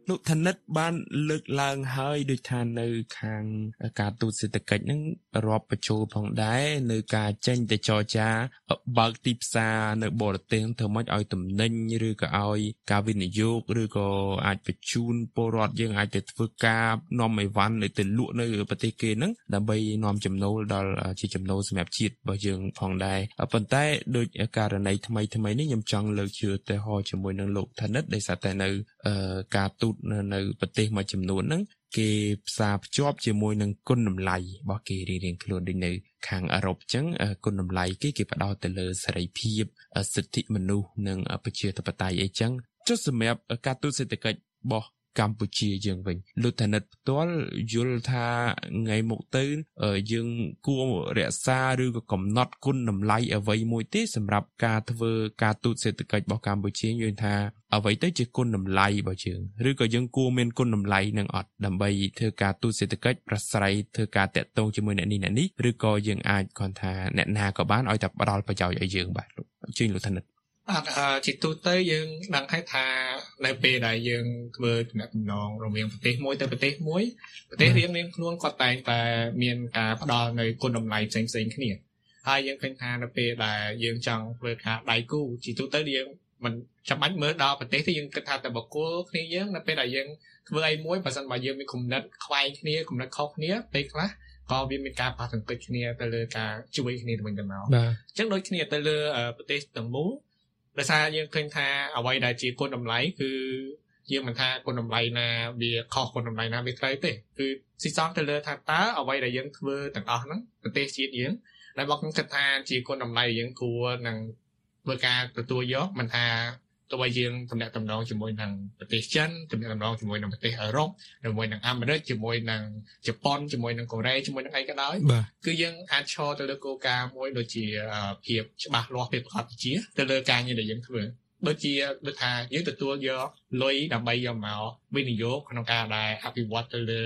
លោកធនិតបានលើកឡើងហើយដូចថានៅខាងការទូតសេដ្ឋកិច្ចហ្នឹងរាប់បញ្ចូលផងដែរនៅការចេញទៅចរចាបើកទីផ្សារនៅបរទេសធ្វើម៉េចឲ្យទំនិញឬក៏ឲ្យការវិនិយោគឬក៏អាចបញ្ជូនពលរដ្ឋយើងអាចទៅធ្វើការនាំអីវ៉ាន់ទៅលក់នៅប្រទេសគេហ្នឹងដើម្បីនាំចំណូលដល់ជាចំណូលសម្រាប់ជាតិរបស់យើងផងដែរប៉ុន្តែដូចករណីថ្មីនេះខ្ញុំចង់លើកជាឧទាហរណ៍ជាមួយនឹងលោកធនិតដែលថានៅការទូតនៅប្រទេសមួយចំនួនហ្នឹងគេផ្សារភ្ជាប់ជាមួយនឹងគុណតម្លៃរបស់គេរៀងៗខ្លួនដូចនៅខាងអឺរ៉ុបអញ្ចឹងគុណតម្លៃគេផ្ដោតទៅលើសេរីភាពសិទ្ធិមនុស្សនិងប្រជាធិបតេយ្យអីចឹងចុះសម្រាប់ការទូតសេដ្ឋកិច្ចរបស់កម្ពុជាយើងវិញលោកធនិតផ្ទាល់យល់ថាថ្ងៃមុខទៅយើងគួររក្សាឬក៏កំណត់គុណតម្លៃអ្វីមួយទេសម្រាប់ការធ្វើការទូតសេដ្ឋកិច្ចរបស់កម្ពុជាយល់ថាអ្វីទៅជាគុណតម្លៃរបស់យើងឬក៏យើងគួរមានគុណតម្លៃនឹងអត់ដើម្បីធ្វើការទូតសេដ្ឋកិច្ចប្រស្រ័យធ្វើការតាក់ទងជាមួយអ្នកនេះឬក៏យើងអាចគាត់ថាអ្នកណាក៏បានឲ្យតែផ្ដល់ប្រយោជន៍ឲ្យយើងបាទលោកជឿលោកធនិតជាទូទៅយើងដឹងថានៅពេលដែលយើងធ្វើទំនាក់ទំនងរវាងប្រទេសមួយទៅប្រទេសមួយប្រទេសរៀងៗខ្លួនគាត់តែងតែមានការផ្ដល់នៅគុណតម្លៃផ្សេងៗគ្នាហើយយើងឃើញថានៅពេលដែលយើងចង់ធ្វើការដៃគូជាទូទៅយើងមិនចាំបាច់មើលដល់ប្រទេសទេយើងគិតថាតែបុគ្គលគ្នាយើងនៅពេលដែលយើងធ្វើអីមួយបើសិនបើយើងមានគំនិតខ្វែងគ្នាគំនិតខុសគ្នាពេលខ្លះក៏វាមានការប៉ះទង្គិចគ្នាទៅលើការជួយគ្នាទៅវិញទៅមកអញ្ចឹងដូចគ្នាទៅលើប្រទេសទាំងមូលដោយសារយើងឃើញថាអ្វីដែលជាគុណតម្លៃគឺយើងមិនថាគុណតម្លៃណាវាខុសគុណតម្លៃណាវាត្រូវទេគឺស៊ីសងទៅលើថាតើអ្វីដែលយើងធ្វើទាំងអស់ហ្នឹងប្រទេសជាតិយើងដែលមកខ្ញុំគិតថាជាគុណតម្លៃយើងគួរនឹងធ្វើការទទួលយកមិនថាទោះបីយើងទំនាក់ទំនងជាមួយនឹងប្រទេសចិនទំនាក់ទំនងជាមួយនឹងប្រទេសអឺរ៉ុបជាមួយនឹងអាមេរិកជាមួយនឹងជប៉ុនជាមួយនឹងកូរ៉េជាមួយនឹងអីក៏ដោយគឺយើងអាចឈរទៅលើគោលការណ៍មួយដូចជាភាពច្បាស់លាស់ភាពប្រកបជាទៅលើការងារដែលយើងធ្វើដូចថាយើងទទួលយកលុយដើម្បីយកមកវិនិយោគក្នុងការដែលអភិវឌ្ឍទៅលើ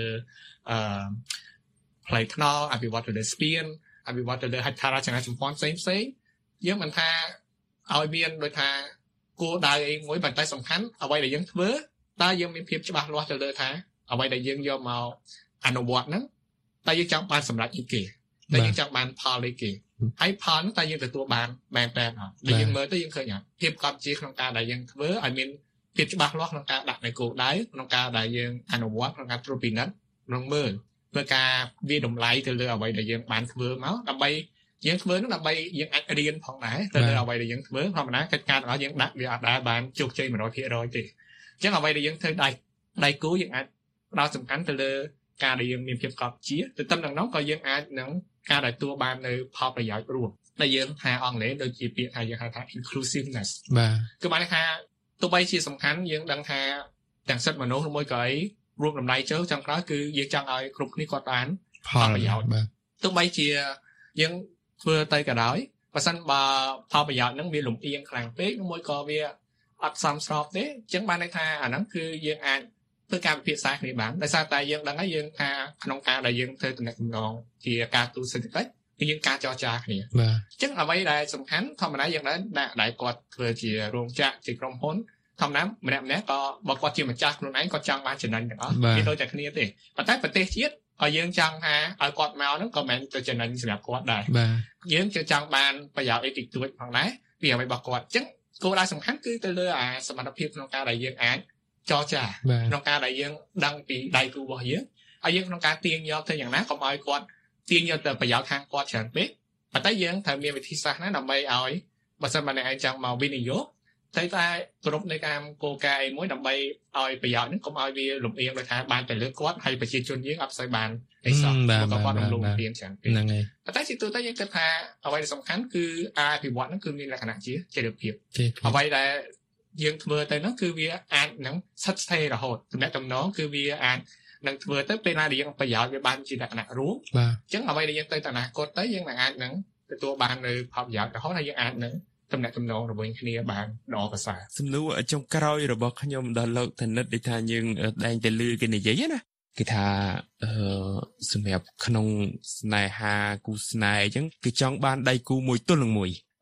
ផ្លូវថ្នល់អភិវឌ្ឍទៅលើស្ពានអភិវឌ្ឍទៅលើហេដ្ឋារចនាសម្ព័ន្ធផ្សេងយើងមិនថាឲ្យមានដូចថាគោលដៅអីមួយប៉ុន្តែសំខាន់អ្វីដែលយើងធ្វើតើយើងមានភាពច្បាស់លាស់ទៅលើថាអ្វីដែលយើងយកមកអនុវត្តហ្នឹងតើយើងចង់បានសម្រេចអីគេតើយើងចង់បានផលអីគេហើយផលហ្នឹងតើយើងទទួលបានមែនតើអត់ដែលយើងមើលទៅយើងឃើញភាពកត់ជាក្នុងការដែលយើងធ្វើឲ្យមានភាពច្បាស់លាស់ក្នុងការដាក់នៅគោលដៅក្នុងការដែលយើងអនុវត្តក្នុងការត្រួតពិនិត្យក្នុងមើលធ្វើការវាតម្លៃទៅលើអ្វីដែលយើងបានធ្វើមកដើម្បីយើងធ្វើនោះដើម្បីយើងអាចរៀនផងដែរទៅលើអ្វីដែលយើងធ្វើធម្មតាកិច្ចការរបស់យើងដាក់វាអត់ដែរបានជោគជ័យ 100% ទេអញ្ចឹងអ្វីដែលយើងធ្វើដៃគូយើងអាចផ្ដោតសំខាន់ទៅលើការដែលយើងមានភាពកប់ជាទៅតាមនោះក៏យើងអាចនឹងការដែលទទួលបាននៅផលប្រយោជន៍រួមដែលយើងថាអង់គ្លេសដូចជាពាក្យថាយើងហៅថា inclusiveness បាទគឺបានថាទោះបីជាសំខាន់យើងដឹងថាទាំងសិទ្ធិមនុស្សឬមួយក៏អីរួមតម្លៃចូលចំក្រោយគឺយើងចង់ឲ្យគ្រប់គ្នាគាត់បានផលប្រយោជន៍បាទទោះបីជាយើងធ្វើទៅក៏ដោយបើសិនបើផលប្រយោជន៍ហ្នឹងវាលំអៀងខ្លាំងពេកឬមួយក៏វាអត់សមស្របទេអញ្ចឹងបានន័យថាអាហ្នឹងគឺយើងអាចធ្វើការពិភាក្សាគ្នាបានដោយសារតែយើងដឹងហើយយើងថាក្នុងការដែលយើងធ្វើទំនាក់ទំនងជាការទូតសេដ្ឋកិច្ចគឺយើងការចរចាគ្នាបាទអញ្ចឹងអ្វីដែលសំខាន់ធម្មតាយើងដែលគាត់ធ្វើជារោងចក្រជាក្រុមហ៊ុនធម្មតាម្នាក់ក៏បើគាត់ជាម្ចាស់ខ្លួនឯងគាត់ចង់បានចំណេញទាំងអស់វាដូចតែគ្នាទេប៉ុន្តែប្រទេសជាតិឲ្យយើងចង់ថាឲ្យគាត់មកហ្នឹងក៏មិនទៅចំណេញសម្រាប់គាត់ដែរបាទយើងចង់បានប្រយោជន៍អីតិចតួចផងដែរពីអ្វីរបស់គាត់អញ្ចឹងគោលដៅសំខាន់គឺទៅលើសមត្ថភាពក្នុងការដែលយើងអាចចរចាក្នុងការដែលយើងដឹងពីដៃគូរបស់យើងហើយយើងក្នុងការទាញយកទៅយ៉ាងណាកុំឲ្យគាត់ទាញយកទៅប្រយោជន៍ខាងគាត់ច្រើនពេកប៉ុន្តែយើងត្រូវមានវិធីសាស្ត្រណាដើម្បីឲ្យបើសិនបើអ្នកឯងចង់មកវិនិយោគតែគ្រប់នៃការគោលការណ៍អីមួយដើម្បីឲ្យប្រយោជន៍ហ្នឹងកុំឲ្យវាលំអៀងដោយថាបានតែលើគាត់ហើយប្រជាជនយើងអត់សូវបានអីសោះក៏គាត់រំលោភបំពានច្រើនពេកហ្នឹងហើយតែជាទូទៅយើងគិតថាអ្វីដែលសំខាន់គឺអភិវឌ្ឍហ្នឹងគឺមានលក្ខណៈជាចរិតភាពអ្វីដែលយើងធ្វើទៅហ្នឹងគឺវាអាចនឹងស្ថិតស្ថេររហូតទំនាក់ទំនងគឺវាអាចនឹងធ្វើទៅពេលណាដែលយើងប្រយោជន៍វាបានជាលក្ខណៈរួមអញ្ចឹងអ្វីដែលយើងទៅអនាគតទៅយើងនឹងអាចនឹងទទួលបាននៅផលប្រយោជន៍រហូតហើយយើងអាចនឹងទំនាក់ទំនងរវាងគ្នាបានល្អប្រសើរសំណួរចុងក្រោយរបស់ខ្ញុំដល់លោកធនិតដែលថាយើងតែងតែឮគេនិយាយណាគេថាសម្រាប់ក្នុងស្នេហាគូស្នេហ៍អញ្ចឹងគេចង់បានដៃគូមួយទល់នឹងមួយ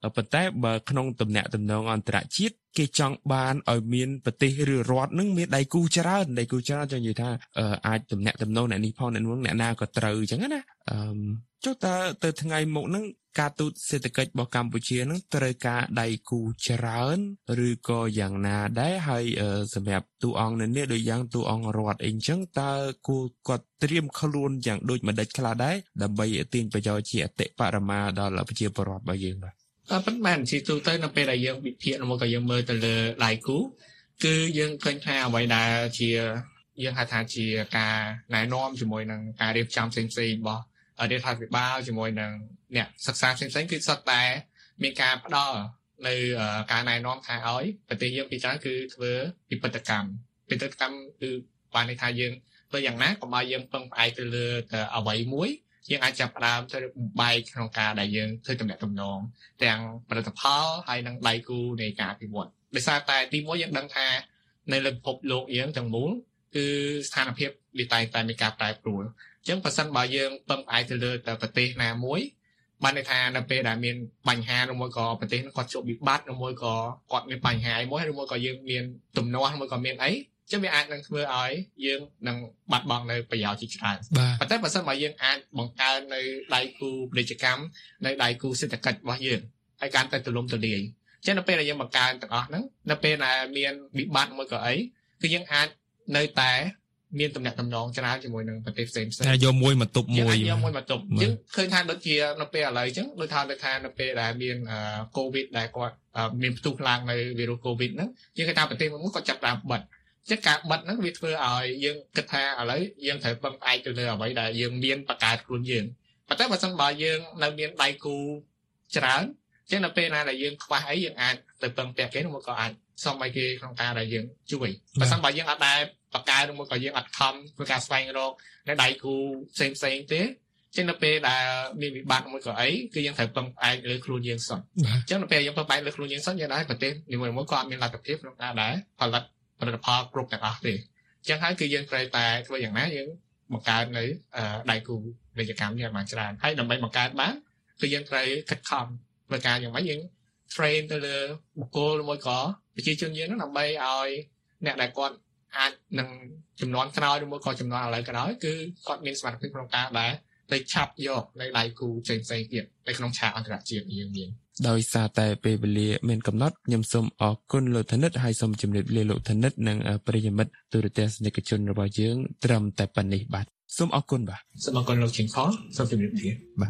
ប៉ុន្តែបើក្នុងទំនាក់ទំនងអន្តរជាតិគេចង់បានឲ្យមានប្រទេសឬរដ្ឋនឹងមានដៃគូច្រើនចង់និយាយថាអាចទំនាក់ទំនងអ្នកនេះផងអ្នកនោះអ្នកណាក៏ត្រូវអញ្ចឹងណាចុះតើទៅថ្ងៃមុខហ្នឹងការទូតសេដ្ឋកិច្ចរបស់កម្ពុជានឹងត្រូវការដៃគូច្រើនឬក៏យ៉ាងណាដែរហើយសម្រាប់តួអង្គនៅនេះដូចយ៉ាងតួអង្គរដ្ឋអីចឹងតើគួរគាត់ត្រៀមខ្លួនយ៉ាងដូចម្ដេចខ្លះដែរដើម្បីទាញប្រយោជន៍ជាអតិបរមាដល់ប្រជាពលរដ្ឋរបស់យើងបាទប៉ុន្តែជាទូទៅនៅពេលដែលយើងវិភាគមកក៏យើងមើលទៅលើដៃគូគឺយើងឃើញថាអ្វីដែលជាយើងហៅថាជាការណែនាំជាមួយនឹងការរៀបចំផ្សេងៗរបស់រដ្ឋាភិបាលជាមួយនឹងអ្នកសិក្សាផ្សេងៗគឺសុទ្ធតែមានការផ្ដល់នៅការណែនាំថាឲ្យប្រទេសយើងពីច្រើនគឺធ្វើពិពិធកម្មគឺបានន័យថាយើងធ្វើយ៉ាងណាកុំឲ្យយើងពឹងផ្អែកទៅលើអ្វីមួយយើងអាចចាប់ផ្ដើមទៅបំបែកក្នុងការដែលយើងធ្វើទំនាក់ទំនងទាំងផលិតផលហើយនិងដៃគូនៃការអភិវឌ្ឍដោយសារតែទីមួយយើងដឹងថានៅលើពិភពលោកយើងទាំងមូលគឺស្ថានភាពវាតែមានការប្រែប្រួលអញ្ចឹងបើសិនបើយើងពឹងផ្អែកទៅលើប្រទេសណាមួយបានន័យថានៅពេលដែលមានបញ្ហាឬមួយក៏ប្រទេសគាត់ជួបវិបត្តិឬមួយក៏គាត់មានបញ្ហាអីមួយឬមួយក៏យើងមានទំនាស់ឬមួយក៏មានអីចឹងវាអាចនឹងធ្វើឲ្យយើងនឹងបាត់បង់នៅប្រយោជន៍ជាច្រើនប៉ុន្តែបើសិនបើយើងអាចបង្កើននៅដៃគូពាណិជ្ជកម្មនៅដៃគូសេដ្ឋកិច្ចរបស់យើងហើយកាន់តែទូលំទូលាយចឹងនៅពេលដែលយើងបង្កើនទាំងអស់ហ្នឹងនៅពេលដែលមានវិបត្តិមួយក៏អីគឺយើងអាចនៅតែមានទំនាក់ទំនងច្រើនជាមួយនឹងប្រទេសផ្សេងៗយកមួយមកទប់មួយយើងឃើញថាដូចជានៅពេលឥឡូវអញ្ចឹងដូចថានៅពេលដែលមានកូវីដដែលគាត់មានផ្ទុះឡើងនៅវីរុសកូវីដហ្នឹងយើងឃើញថាប្រទេសមួយគាត់ចាប់តាមបិទចឹងការបិទហ្នឹងវាធ្វើឲ្យយើងគិតថាឥឡូវយើងត្រូវពឹងផ្អែកទៅលើអ្វីដែលយើងមានបង្កើតខ្លួនយើងប៉ុន្តែបើសិនបើយើងនៅមានដៃគូច្រើនចឹងនៅពេលណាដែលយើងខ្វះអីយើងអាចទៅពឹងពាក់គេឬក៏អាចសុំឲ្យគេក្នុងការដែលយើងជួយបើសិនបើយើងអត់ដែលបកកែឬមួយក៏យើងអត់ខំធ្វើការស្វែងរកនៅដៃគូផ្សេងទេចឹងនៅពេលដែលមានវិបត្តិមួយក៏អីគឺយើងត្រូវពឹងផ្អែកលើខ្លួនយើងសិនចឹងនៅពេលយើងពឹងផ្អែកលើខ្លួនយើងសិនយើងដែរប្រទេសនីមួយៗក៏អត់មានលទ្ធភាពក្នុងការដែលផលិតផលគ្រប់ទាំងអស់ទេចឹងហើយគឺយើងត្រូវតែធ្វើយ៉ាងណាយើងបង្កើតនៅដៃគូពាណិជ្ជកម្មនេះបានច្រើនហើយដើម្បីបង្កើតបានគឺយើងត្រូវខិតខំធ្វើការយ៉ាងម៉េចយើង train ទៅលើបុគ្គលឬមួយក៏ប្រជាជនយើងហ្នឹងដើម្បីឲ្យអ្នកដែលគាត់អាចនឹងចំនួនក្រោយឬមួយក៏ចំនួនឥឡូវក្រោយគឺគាត់មានសមត្ថភាពក្នុងការដែលទៅឆាប់យកនៅដៃគូផ្សេងៗទៀតនៅក្នុងឆាកអន្តរជាតិយើងមានដោយសារតែពេលវេលាមានកំណត់ខ្ញុំសូមអរគុណលោកធនិតហើយសូមជម្រាបលាលោកធនិតនិងប្រិយមិត្តទូរទស្សនិកជនរបស់យើងត្រឹមតែប៉ុណ្ណេះបាទសូមអរគុណបាទសូមអរគុណលោកឈិនខសូមជម្រាបលាបាទ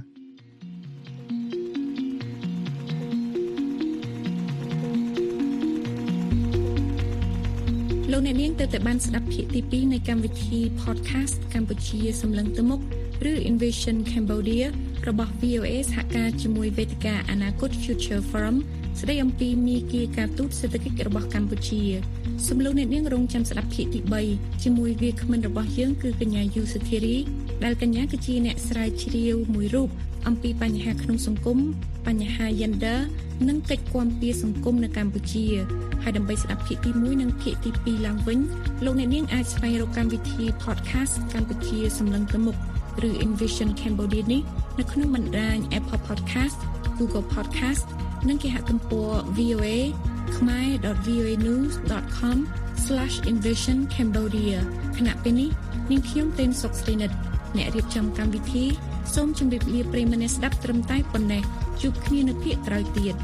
លោកអ្នកនាងទៅបានស្ដាប់ភាគទី2នៃកម្មវិធី podcast កម្ពុជាសម្លឹងទៅមុខឬ Invision Cambodia របស់ VOA សហការជាមួយវេទិកាអនាគត Future Forum ស្ដីអំពីមាគ៌ាការទូតសេដ្ឋកិច្ចរបស់កម្ពុជាសូមលោកអ្នកនាងរងចាំស្ដាប់ភាគទី3ជាមួយវាគ្មិនរបស់យើងគឺកញ្ញាយូសុធារីដែលកញ្ញាគឺជាអ្នកស្រាវជ្រាវមួយរូបអំពីបញ្ហាក្នុងសង្គមបញ្ហា gender និងកិច្ចគាំពារសង្គមនៅកម្ពុជាហើយដើម្បីស្ដាប់ភាគទី1និងភាគទី2ឡើងវិញលោកអ្នកនាងអាចស្វែងរកកម្មវិធី podcast កម្ពុជាសម្លឹងទៅមុខឬ Envision Cambodia នេះនៅក្នុងបណ្ដាញ Apple Podcast, Google Podcast និងគេហទំព័រ voa.voanews.com/Envision Cambodia ខណៈពេលនេះនាងខ្ញុំទេនសុកស្រីនិតអ្នករៀបចំកម្មវិធីសូមជម្រាបលាប្រិយមិត្តអ្នកស្ដាប់ត្រឹមតែប៉ុណ្ណេះជួបគ្នានៅភាគក្រោយទៀត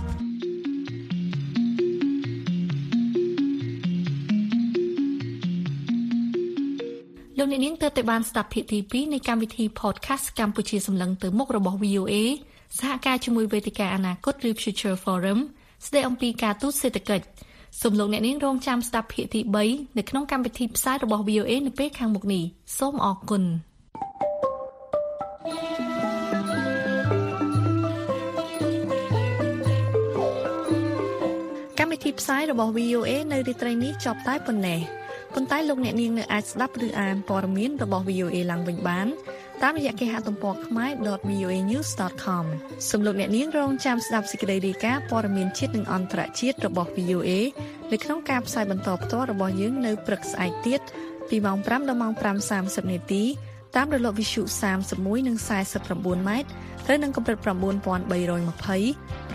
លោកអ្នកនាងទៅបានស្ដាប់ភាគទី2នៃកម្មវិធី podcast កម្ពុជាសម្លឹងទៅមុខរបស់ VOA សហការជាមួយវេទិកាអនាគតឬ Future Forum ស្ដីអំពីការទូតសេដ្ឋកិច្ចសូមលោកអ្នកនាងរងចាំស្ដាប់ភាគទី3នៅក្នុងកម្មវិធីផ្សាយរបស់ VOA នៅពេលខាងមុខនេះសូមអរគុណកម្មវិធីផ្សាយរបស់ VOA នៅរាត្រីនេះចប់តែប៉ុណ្ណេះប៉ុន្តែលោកអ្នកនាងនៅអាចស្ដាប់ឬអានព័ត៌មានរបស់ VOA ឡើងវិញបានតាមរយៈគេហទំព័រ khmer.voanews.com សូមលោកអ្នកនាងរងចាំស្ដាប់សេចក្តីរាយការណ៍ព័ត៌មានជាតិនិងអន្តរជាតិរបស់ VOA នៅក្នុងការផ្សាយបន្តផ្ទាល់របស់យើងនៅព្រឹកស្អែកទៀតពីម៉ោង 5 ដល់ម៉ោង 5:30 នាទីតាមរលកវិទ្យុ31និង49ម៉ែត្រត្រូវនឹងកម្រិត9320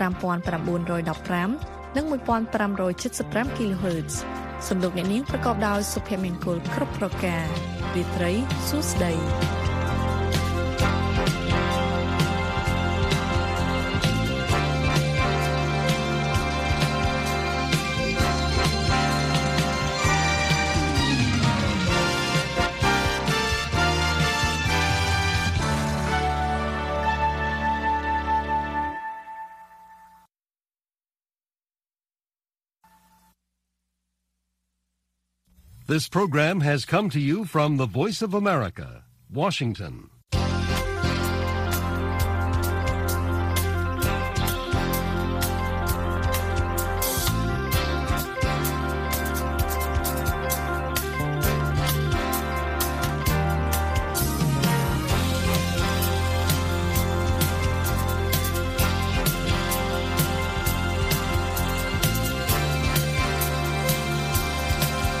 5915 និង1575 kHz សំឡេងអ្នកនាងប្រកបដោយសុភមង្គលគ្រប់ប្រការរាត្រីសួស្តី This program has come to you from the Voice of America, Washington.